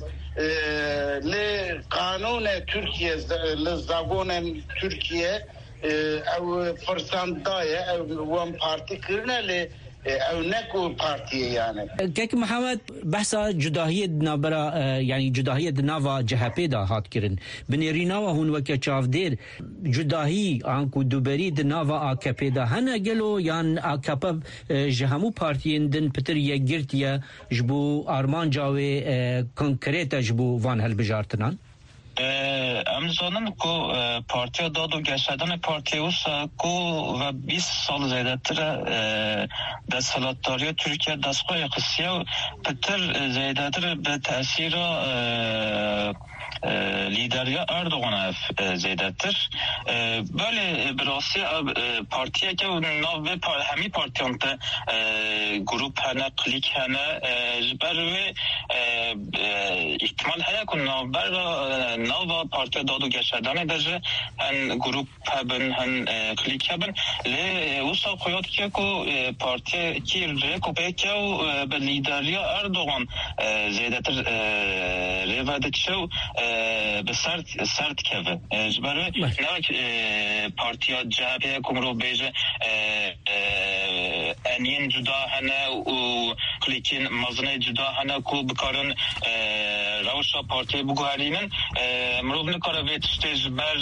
لقانون تركيا للزاغون تركيا او فرسان دايه او وان بارتي كرنا او نكو بارتي يعني كيك محمد بحثا جداهية نابرا يعني جداهية نافا جهبيدا هات كرن بنيريناوا هون وكا چافدير جداهي انكو دوبري نافا اكابيدا هنا گلو يان اكابب جهمو بارتيين دن پتر يگرتيا جبو ارمان جاوي كونكريتا جبو وان هالبجارتنان امزانم کو پارتیا داد و گشتن پارتیوس کو و 20 سال زیادتر دستالاتداری ترکیه دستگاه قصیه پتر زیادتر به تأثیر لیدریا اردوغان زیادتر böyle براستی پارتیه که ناو همی پارتیان تا گروپ هنه کلیک هنه جبر و احتمال هنه کن ناو پارتیا دادو گشتن دجه هن گروپ هبن هن کلیک هبن لی اوسا خویاد که کو پارتیا کی ریکو بیکه و به لیدریا اردوغان زیادتر ریواده چو به سرد کهوه جبره نه پارتیا جهبه کمرو بیجه انین جدا هنه و کلیکین مزنه جدا هنه کو بکارن روشا پارتی بگوهرینن مروف نکاره ویتشته جبر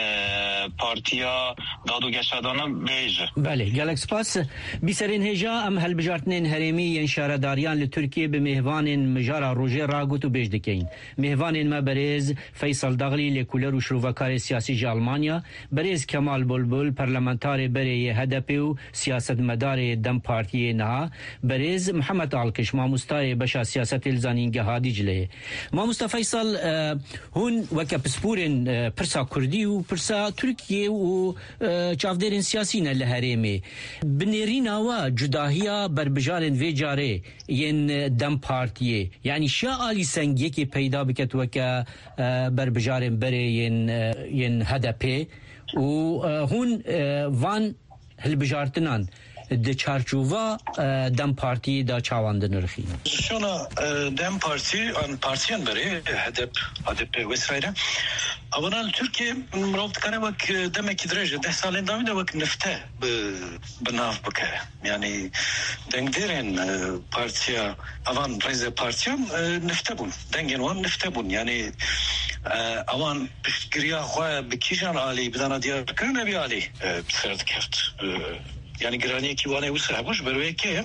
پارتیا دادو گشتانه بیجه بله گلک سپاس بیسرین هجا ام هلبجارتنین هرمی ین شارداریان لترکیه به مهوان مجارا روژه راگوتو بیج دکین مهوان ما برز فیصل دغلی لکولر و شروفکار سیاسی جا آلمانیا برز کمال بلبل پرلمانتار بری هدپی و سیاست مدار دم پارتی نها برز محمد آلکش ماموستای بشا سیاست الزانین گهادی جله ماموستا فیصل هون وکا پسپورن پرسا کردی و پرسا ترکیه و چافدرین سیاسی نه لهرمی بنیرین آوا جداهیا بربجارن وی جاره ین دم پارتیه یعنی شا آلی سنگی که پیدا بکت وکا بربجارن بری ین هدپی و هون وان هلبجارتنان د چارچوبا دم پارتی دا چاواندن رخی شونا دم پارتی ان پارتیان بری هدپ وسرایره اولا ترکیه مرافت کنه وک دمکی درجه 10 سالین داویده وک نفته بناف بکه یعنی دنگدرین پارتیا اوان رئیس پارتیان نفته بون دنگین وان نفته بون یعنی اوان پشتگیریا خواه بکیجان عالی بدانا دیار کرنه بی عالی بسرد کرد yani graniye ki vane usrabuş berwe ki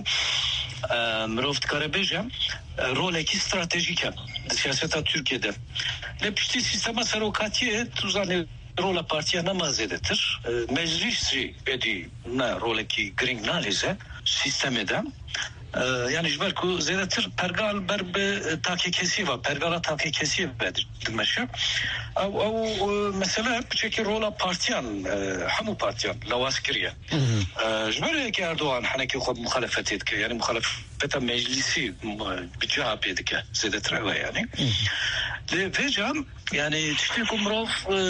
mrovt karabeja roleki stratejik siyaseta Türkiye'de le pişti sistema serokatiye tuzane rola partiya namazedetir meclisi edi na roleki green analize sistemede yani jber ku zedetir pergal ber be takikesi va pergala takikesi bedir meşe او mesela بشكل رولا بارتيان حمو بارتيان لواسكريا جبر كي اردوغان حنكي خو مخالفتك يعني مخالفه مجلسي بجهه بيدك زيد ترى يعني فيجام يعني تشتكم روف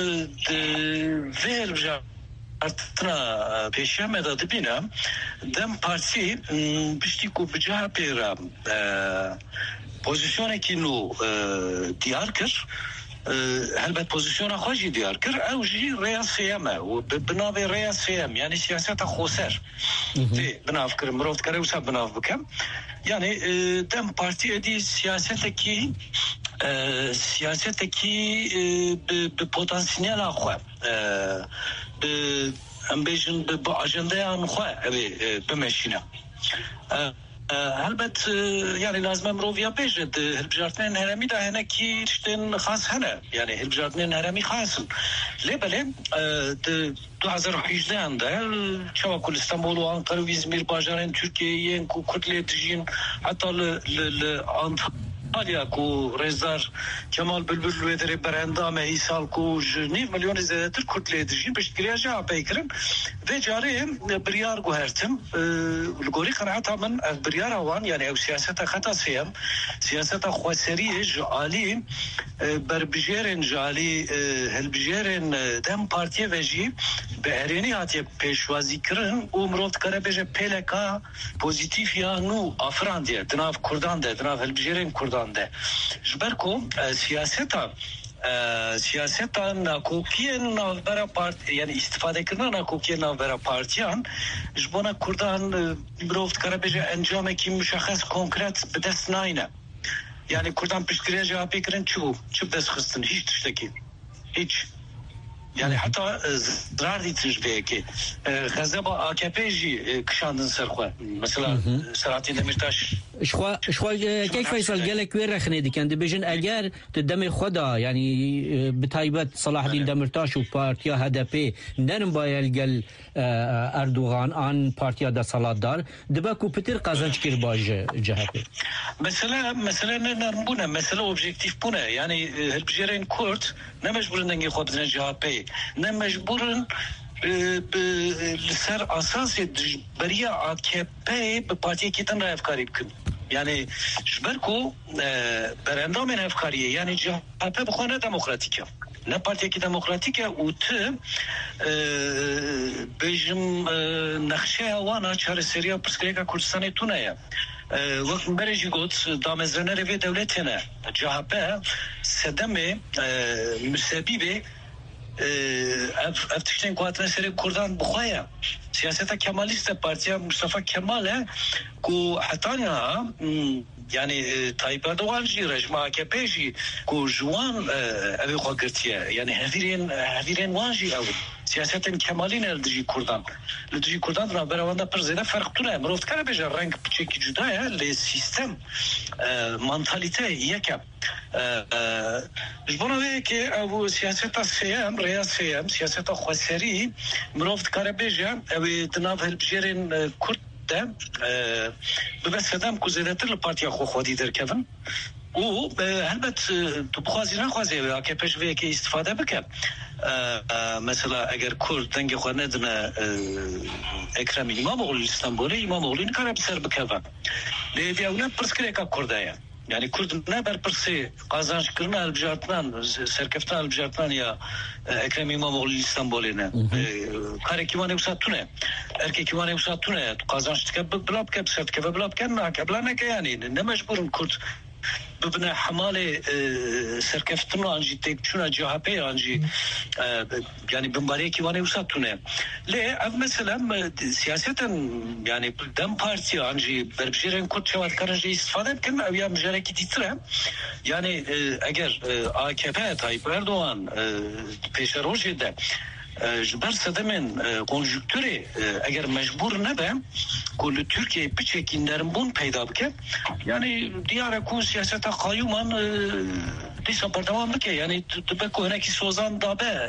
فيل بجا ارتنا پیشم داد بینم دم پارتی پشتی کو بجاه پیرا پوزیشنی که نو دیار کرد هلبت پوزیشن خوشی دیار کرد او جی ریاسیمه و بنابه ریاسیم یعنی سیاست خوسر بناف کرد مروت کرد و سب بناف بکم یعنی دم پارتی ادی سیاست کی به پتانسیل آخه امبیشن به اجنده آخه بمشینه هلبت يعني لازم مروفيا بيجد هالبجارتين هرمي ده هنا كي تشتن خاص هنا يعني هالبجارتين هرمي خاص ليه بله 2018 عنده شو كل اسطنبول وانقره وإزمير باجارين تركيا ينكو كتلة تجين حتى ل حالیا کو رزدار کمال بلبل و در برندام ایسال کو جنی میلیون زیادتر کتله دژین پشتگیری جا پیکرن و جاره بریار گوهرتم الگوری قناعت من بریار آوان یعنی او سیاست خطا سیم سیاست خواسری جالی بر بجرن جالی هل بجرن دم پارتی وجی به ارینی هاتی پیشوازی کردن و مرد کرده بجه پلکا پوزیتیف یا نو افراندیه دناف کردان ده دناف هل بجرن کردان ده جبرکو سیاستا ناکوکی ناوبرا پارت یعنی استفاده کردن ناکوکی ناوبرا پارتیان جبونا کردان مروفت کرده بجه انجام کی مشخص کنکرت به دست ناینه یعنی کردان پشتگیری جواب بکرن چه بدست خستن هیچ تشتکی هیچ yani hatta zarar diye ki gazaba AKP ji kışandın serxwe mesela Selahattin Demirtaş şwa keyf Faysal gelek ve rexne diken dibijin eğer demir xoda yani bitaybet Selahattin Demirtaş u partiya HDP nerin bayel gel Erdoğan an partiya da salatdar dibaku petir kazanç kir baje CHP mesela ne buna mesela objektif buna yani helbijeren Kürt ne mecburundan ki xobzine CHP ne mecburun لسر اساس بریا AKP به پارتی کیتن را افکاری بکن یعنی جبرکو برندام افکاریه یعنی CHP بخونه دموکراتیکه نه پارتی کی دموکراتیکه او ته بجم نقشه وانا چهار سریا پرسکریکا کردستان تونه وقت برجی گوت دامزرنه روی دولتنه CHP سدمه مسببی افتشتن قواتنا سری کردان بخوایا سیاست کمالیست پارتیا مصطفی کماله کو حتانا yani Tayyip Erdoğan ji rejma AKP ji ku juan evi xwagirtiye yani heviren wan ji ev siyasetin kemalin elde Kurdan ra beravanda per zede fark tune mirov dikare beje reng piçeki cuda ya le sistem mentalite yeke jbona ve ki ev siyaseta seyem reya seyem siyaseta xwaseri mirov dikare beje ev tnav helbjerin Kürt de بس دام کو زیاتر پارتیا خو خودی درکفن او البته تو بخوازی نخوازی AKP جوی که استفاده بکن مثلا اگر کرد دنگ خو ندنه اکرم اماموغلو استانبولی اماموغلو نکاره بسر بکفن لیدی اونه پرسکریکا کردایه yani Kürt ne berpersi kazanç kırna elbjartnan serkeftan elbjartnan ya Ekrem İmamoğlu İstanbul'ine kare kimane usatune erkek kimane usatune kazanç tıkab blabkab sertkab blabkab nakabla ne yani ne mecburun Kürt ببنى حمالة سركفتنا عنجي تكشونا CHP عنجي يعني بمباريكي وانا وساتونه ليه مثلا سياسة يعني دم بارتي عنجي بربجيرين كنت شوات كارنجي استفادة بكن او يا مجاركي تيتره يعني اگر AKP Tayyip Erdoğan peşeroji de جبر سدمن konjüktüre eğer mecbur ne be kolu Türkiye bir çekinlerin bun peyda bike yani diğer ku siyasete kayyuman departmanı ki yani tıbbe kohnaki sozan da be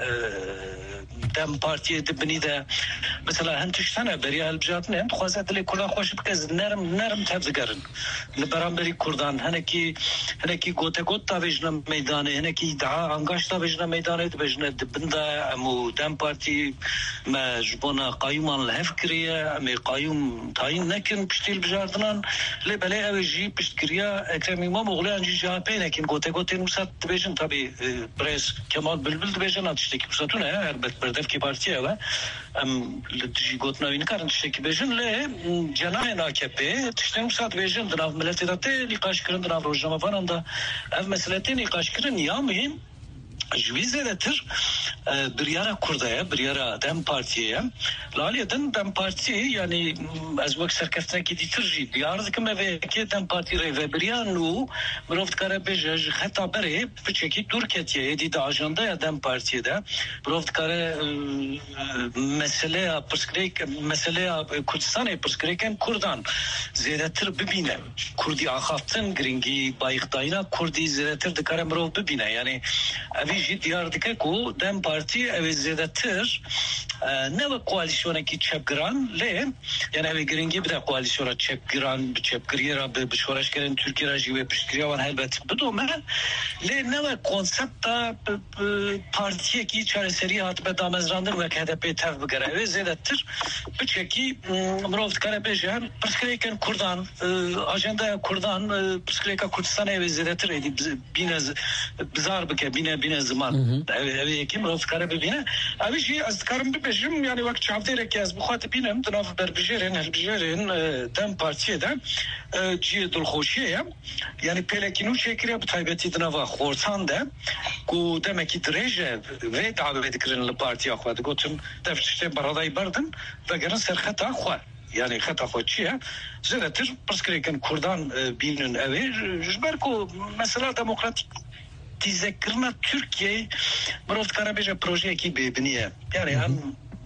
dem partiye dibini de mesela hentiştene beriya elbjatne hem xwazet le kurdan xoş bikez nerm tebzgarin li beramberi kurdan heneki gotegot ta vejna meydane heneki iddia angaş ta vejna meydane de vejna dibinda amu dem parti ma jbona qayyuman lefkriye am qayyum tayin nekin piştil bjardan le bele evji piştkriya Ekrem İmamoğlu anji CHP nekin gotegotin musat vejin tabi pres Kemal Bülbül vejin atıştaki musatuna elbet berdef ki partiye ve لدجی گوتنا این کارن تشکی بیشن له جناه AKP تشتیم سات بیشن دناف ملتیاته نقاش کردن دناف روزنامه فناندا ev meseleti nikaş kırdın ya mıyım? Jüvize de tır biryara kurdaya, biryara dem partiye. Laliyeden dem parti yani az vakit serkeftine giditirci. Diyardıkım ve ki dem parti ve biryanu mıroft kare hatta beri piçeki Türkiye edidi ajanda ya dem partiyede. Mıroft kare mesele Kürdistan'ı pırskreken Kurdan zedetir bibine. Kurdi ahaftın gringi bayıktayına Kurdi zedetir dikare mıroft bibine. Yani evi ویژی دیار دکه کو دم پارتی او زیادتر نو کوalisyona کی çepgiran le yani ev giringi bir de koalisyona çepgiriye be şoraş gelen Türkiye raji ve pişkiriye var elbet bu dome le neva konsepta partiye ki çareseri hatbe damezrandır ve HDP tev bigere ev ziyadettir biçeki mrovt karabejan pişkiriyken Kurdan ajanda Kurdan pişkiriyeka Kurdistan ev ziyadettir binez bizar bike bine zaman ev yekim mrovt karabebine abi şey azkarım bir beşim yani vakt çavderek yaz bu hatibinem dınav berbijerin helbijerin dem partiyeden ciye dulhoşiye yani pelekinu çekiriye bu taybeti dınava horsan da ku demek ki dreje ve davet edilen partiye akvadı gotum devşişte baraday bardın ve gelen serhata akvar yani hata hoçiye ziradır pırskireken Kurdan binin evi jberko mesela demokratik tizekirna Türkiye Murat Karabeja proje ekibi biniye yani hem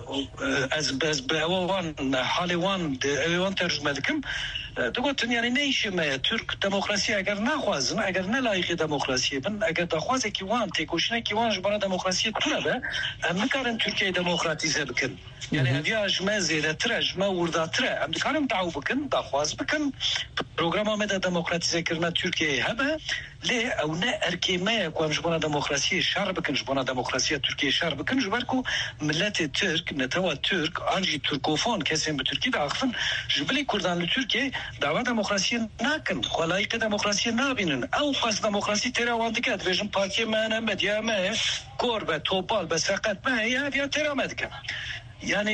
az bevan halivan evan tercüme edikim دقیقاً یعنی نیشیم ترک دموکراسی اگر نخوازن اگر نلایق دموکراسی بن اگر دخوازه کی وان تکوشنه کی وان جبران دموکراسی طوله به میکردن ترکیه دموکراتیزه بکن یعنی اویا جمع زیاده تره جمع ورده تره هم میکردن دعو بکن دخواز بکن پروگرام آمده دموکراتیزه کردن ترکیه هبه لی او نه ارکیمه کوام جبران دموکراسی شر بکن جبران دموکراسی ترکیه شر بکن جبر کو ملت ترک نتوا ترک آنجی ترکوفون کسیم به ترکی داخلن جبلی کردان ترکیه دعوت دموکراسی نکن خلایق دموکراسی نبینن او خاص دموکراسی تراوان دکت ویژن پارتی من مدیامه کور به توپال به سقط به یا ترامد کن yani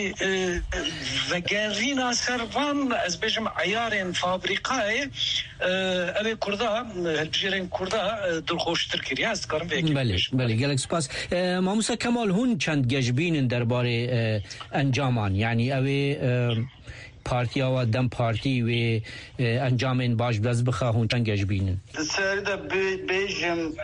vegerina servan az bejim ayarın fabrikayı ev kurda helbijerin kurda dulhoştur kiriye az karım ve بله gelek spas Mamusa Kemal hun çend gejbinin derbare encaman yani ev partiya و دم parti ve encamen baş bez bixahun çend gejbinin seride bejim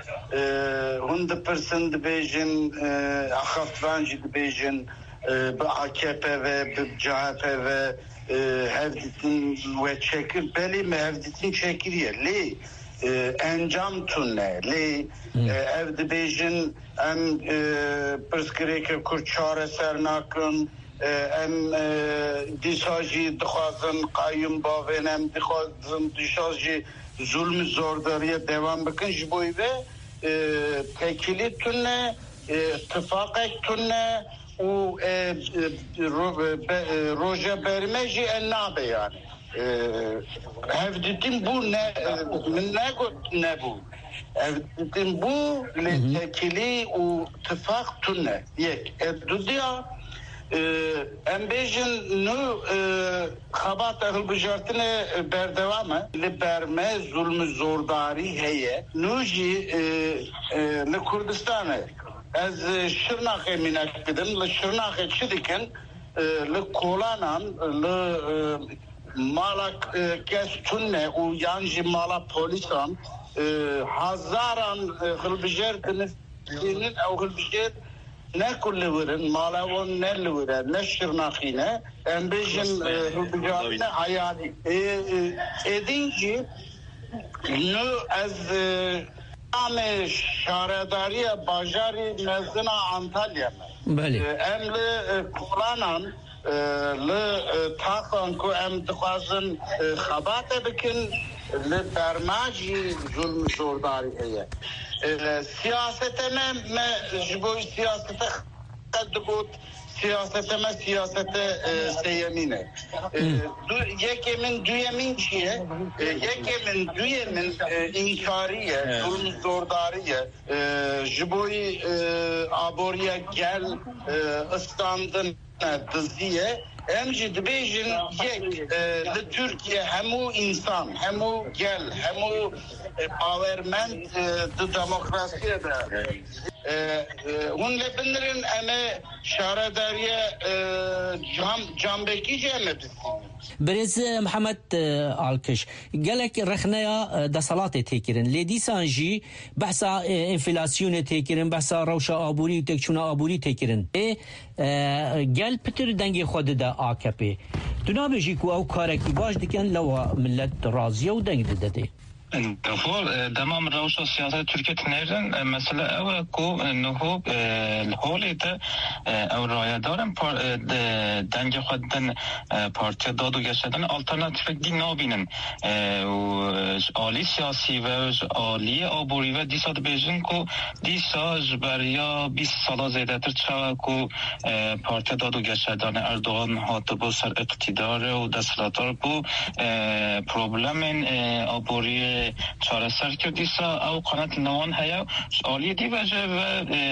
100% bejin axafranji bejin به AKP ve CHP ve hevditin ve çekir beli mi hevditin çekiriye li encam tunne li evde bejin em pırskireke kur çare sernakın em disaji dıkhazın kayyum baven em dıkhazın disaji zulmü zordariye devam bakın jiboy ve tekili tunne tıfakek tunne و روژه برمجی النابه yani evditim bu ne من نگوت نبو evditim bu tekili u tıfak tunne yek dudya embejin nu xabat ahıl bijartine berdevame li berme zulmü zordari heye nuji li Kurdistan'a از شرناخ مینک بدن ل شرناخ چدیکن ل کولانان ل مالک کستونه او یانجی مالا پولیسان هزاران خلبجر دنسینن او خلبجر نه کل ورن مالا و نه لورن نه شرناخینه ام بیشن خلبجرانه حیاتی edinci نو از Ame şaredariye bajari mezdina Antalya mı? Emli kulanan li takan ku em dixwazin xebate bikin li bermacî zulm zordari heye. Siyasete me ji bo siyasete qed got siyaseteme siyasete seyemine. Yekemin düyemin çiye, yekemin düyemin inkariye, zulm zordariye, jiboyi aboriye gel ıstandın diziye. Emci dibêjin yek li Türkiye hemû insan, hemû gel, hemû bawermend di demokrasiye de hûn lê binirin em ê şaredariye cambekî me bisin. Birêz Mihemed Alkış gelek rexneya desalatê têkirin lê dîsan jî behsa enflasyonê têkirin behsa rewşa aborî û têkçûna aborî têkirin gel pitir dengê xwe dide AKP tu nabêjî ku ew karekî baş dikin lewa millet raziye û deng dide. هو دمام روش سیاست ترکیه تنیرن مثلا او کو نهو الهول ده او رای دارن دنگ خودن پارتی داد و گشتن آلترناتیف دی نابینن و عالی سیاسی و عالی آبوری و دیسا بیژن کو دیسا جبریا 20 سال زیاده تر چرا کو پارتی داد و گشتن اردوغان هات بو سر اقتدار و دستلاتار بو پروبلم آبوری چاره سر کردیسا او قنات نوان هیا عالی دی وجه و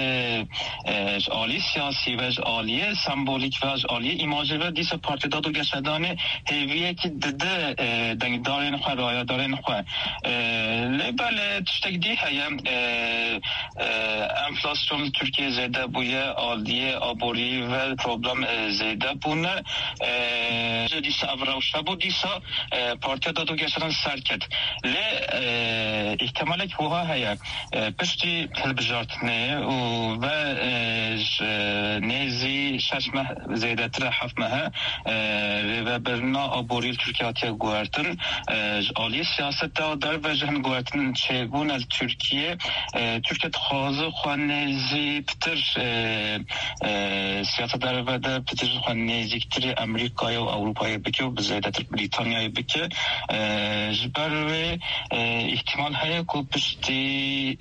عالی سیاسی و عالی سمبولیک و عالی ایماژ و دیسا پارتی داد و گشتن هیویه که دده دنگ دارین خواه رای دارین خواه لیبل تشتک دی هیا انفلاسیون ترکیه زیده بویه عالی آبوری و پروبلم زیده بونه دیسا افروشته بود دیسا پارتی داد و گشتن سر کرد احتمالی که هوها هیا پشتی هلبجارتنه و نیزی 6 ماه زیده تر 7 ماه و برنا آبوریل ترکیه گوارتن عالی سیاست در وجهن گوارتن چگونه ترکیه خوازه خواه نیزی پتر سیاست در وده پتر خواه نیزی کتر امریکای و اروپای بکه و بزیده تر بریتانیای بکه جبر احتمال هایی که پشتی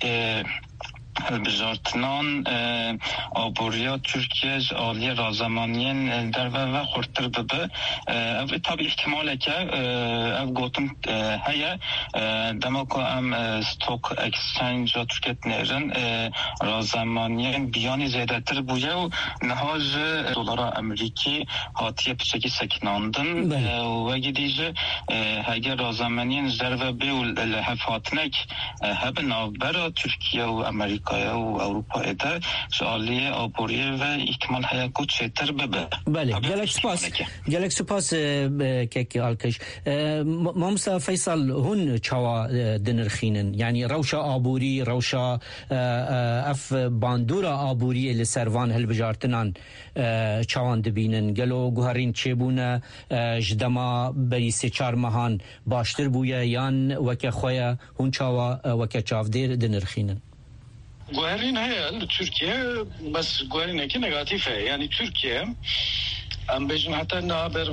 بجارتنان آبوریا ترکیه عالی رازمانین در و خورتر ببه او طبعا احتماله که او گوتم هیا دما که ام ستوک اکسچنج و ترکیت نیرن رازمانین بیانی زیده تر بویه و نهاج دولار امریکی هاتیه پچکی سکناندن و گیدیجه هیا رازمانین جرو بیو لحفاتنک هب نابرا ترکیه و امریکا و اروپا ایده شعالی آبوری و احتمال هیا چهتر ببه. بله گلک سپاس که آلکش مامسا فیصل هون چوا دنرخینن یعنی روشا آبوری روشا اف باندورا آبوری لسروان هل بجارتنان چوان دبینن گلو گوهرین چه بونه جدما بری 3-4 ماهان باشتر بویا یان وکه خویا هون چوا وکه چاودیر دنرخینن گوهرین هیا ترکیه بس گوهرینه که نگاتیفه یعنی ترکیه ام بیجن حتی نابر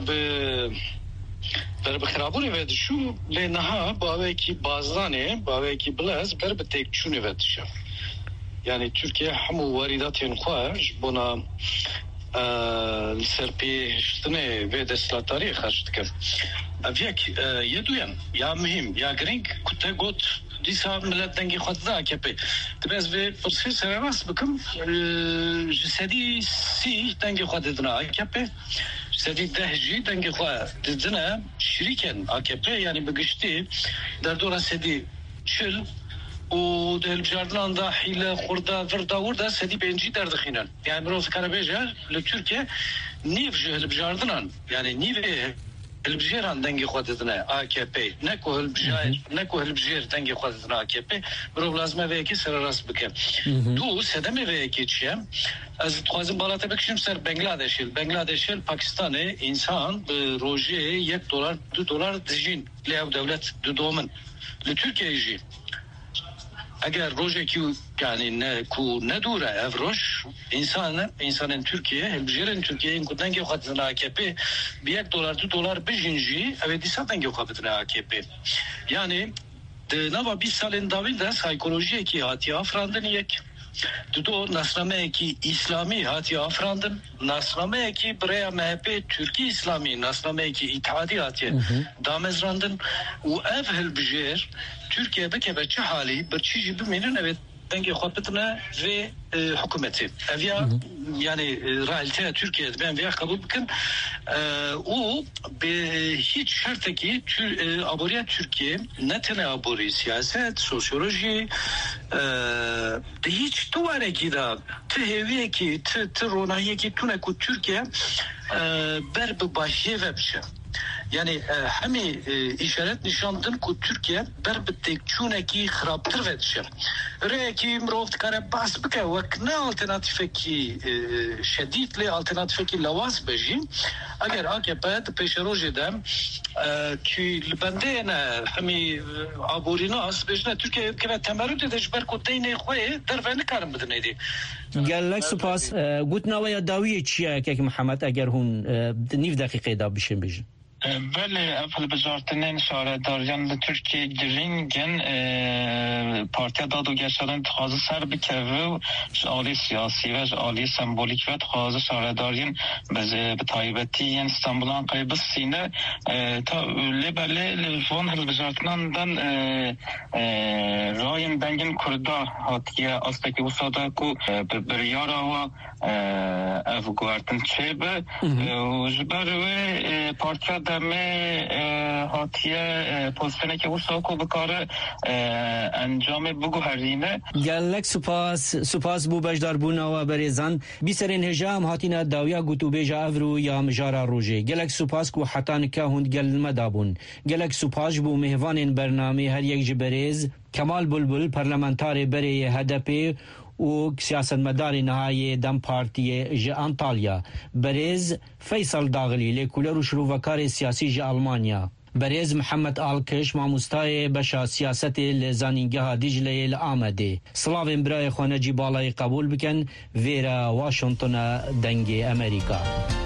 بخرابونی ودشو لنها باوی کی بازدانه باوی کی بلاز بر بتک چونه ودشه یعنی ترکیه همو وارداتین خواهش بنا سرپیشتنه و دستلاتاری خرج دکن افیک یدوین یا مهم یا گرینگ کته گوت دیسا ملت دنگی خود دا کپی تباز به فرصه سراس بکم جسدی سی دنگی خود دنا کپی جسدی 10 جی دنگی خود دنا شریکن AKP yani بگشتی در دور سدی 40 و دل جاردن داخل خورده وردا وردا سدی 5 در دخینن yani روز کاربیجا لترکیه نیف جهل بجاردنان yani نیف البجيران دنگي خودتنا AKP نكو البجير دنگي خودتنا AKP برو لازمه ويكي سر راس بكم دو سدمه ويكي چه از توازن بالاتر بکشیم سر بنگلادش پاکستان انسان به روزه $1 $2 دجین لیو دولت دومن لترکیه جی اگر روزه کی yani ne ku ne dura evroş insanın Türkiye helbjirin Türkiye'nin kudangi xatına AKP $1 bejinji evet disadan ki xatına AKP yani de nava 20 salin davil psikolojiye ki hatiya afrandın yek do nasname ki İslami hatiya afrandın nasname ki buraya MHP Türkiye İslami nasname ki İttihadi hatiya damezrandın o ev helbjir Türkiye'de kebçe hali bir çiğ biminin evet denge xatına ve hükümeti evya yani realite Türkiye'de ben veya kabul bıkın o hiç şartı ki aboriya Türkiye ne tane abori siyaset sosyoloji de hiç tuvare ki da teheviye ki te ronahiye ki tune ku Türkiye berbe başye vebşe yani hemi işaret nişandın ku Türkiye berbetek çuneki xrabtır vedişe reki mrov tkare bas bike vek ne alternatifeki şedidli alternatifeki lavaz beji eğer AKP peşeroje dem ki bende ne hemi aburinas bejne Türkiye hükümet temerrüt ediş berkuteyne khoye derveni karım bednedi gelek spas gutna ve dawiye çiye ki Muhammed eğer hun niv dakika da bişin bejin بله اول بزارتنین شارداریان به ترکیه گرینگن پارتیا داد و گشتن تخازه سر بکوه و آلی سیاسی و آلی سمبولیک و تخازه شارداریان به تایبتی یعنی استانبولان قیب سینه تا لبله لفون هل بزارتنان دن راین دنگن کرده هاتیه استکی و ساده کو بریارا و افگوارتن چه به و جبر و پارتیا دمه هاتیه پوزیشنی که وساکو بکاره انجام بگو هرینه گلک سپاس بو بجدار بونا و بریزان بیسرین هجام هاتینا داویا گوتو بیجا افرو یا مجارا روجه گلک سپاس کو حتان که هند گل مدابون گلک سپاس بو مهوان برنامه هر یک جبریز کمال بلبل پارلمانتار بری هدپی و سیاست مدار نهایی دم پارتی ج انطالیا برز فیصل داغلی لکولر و شروع سیاسی ج آلمانیا برز محمد آلکش ماموستای بشا سیاست لزانینگاه دیجله لآمده سلاوین برای خانه جی بالای قبول بکن ویرا واشنطن دنگ امریکا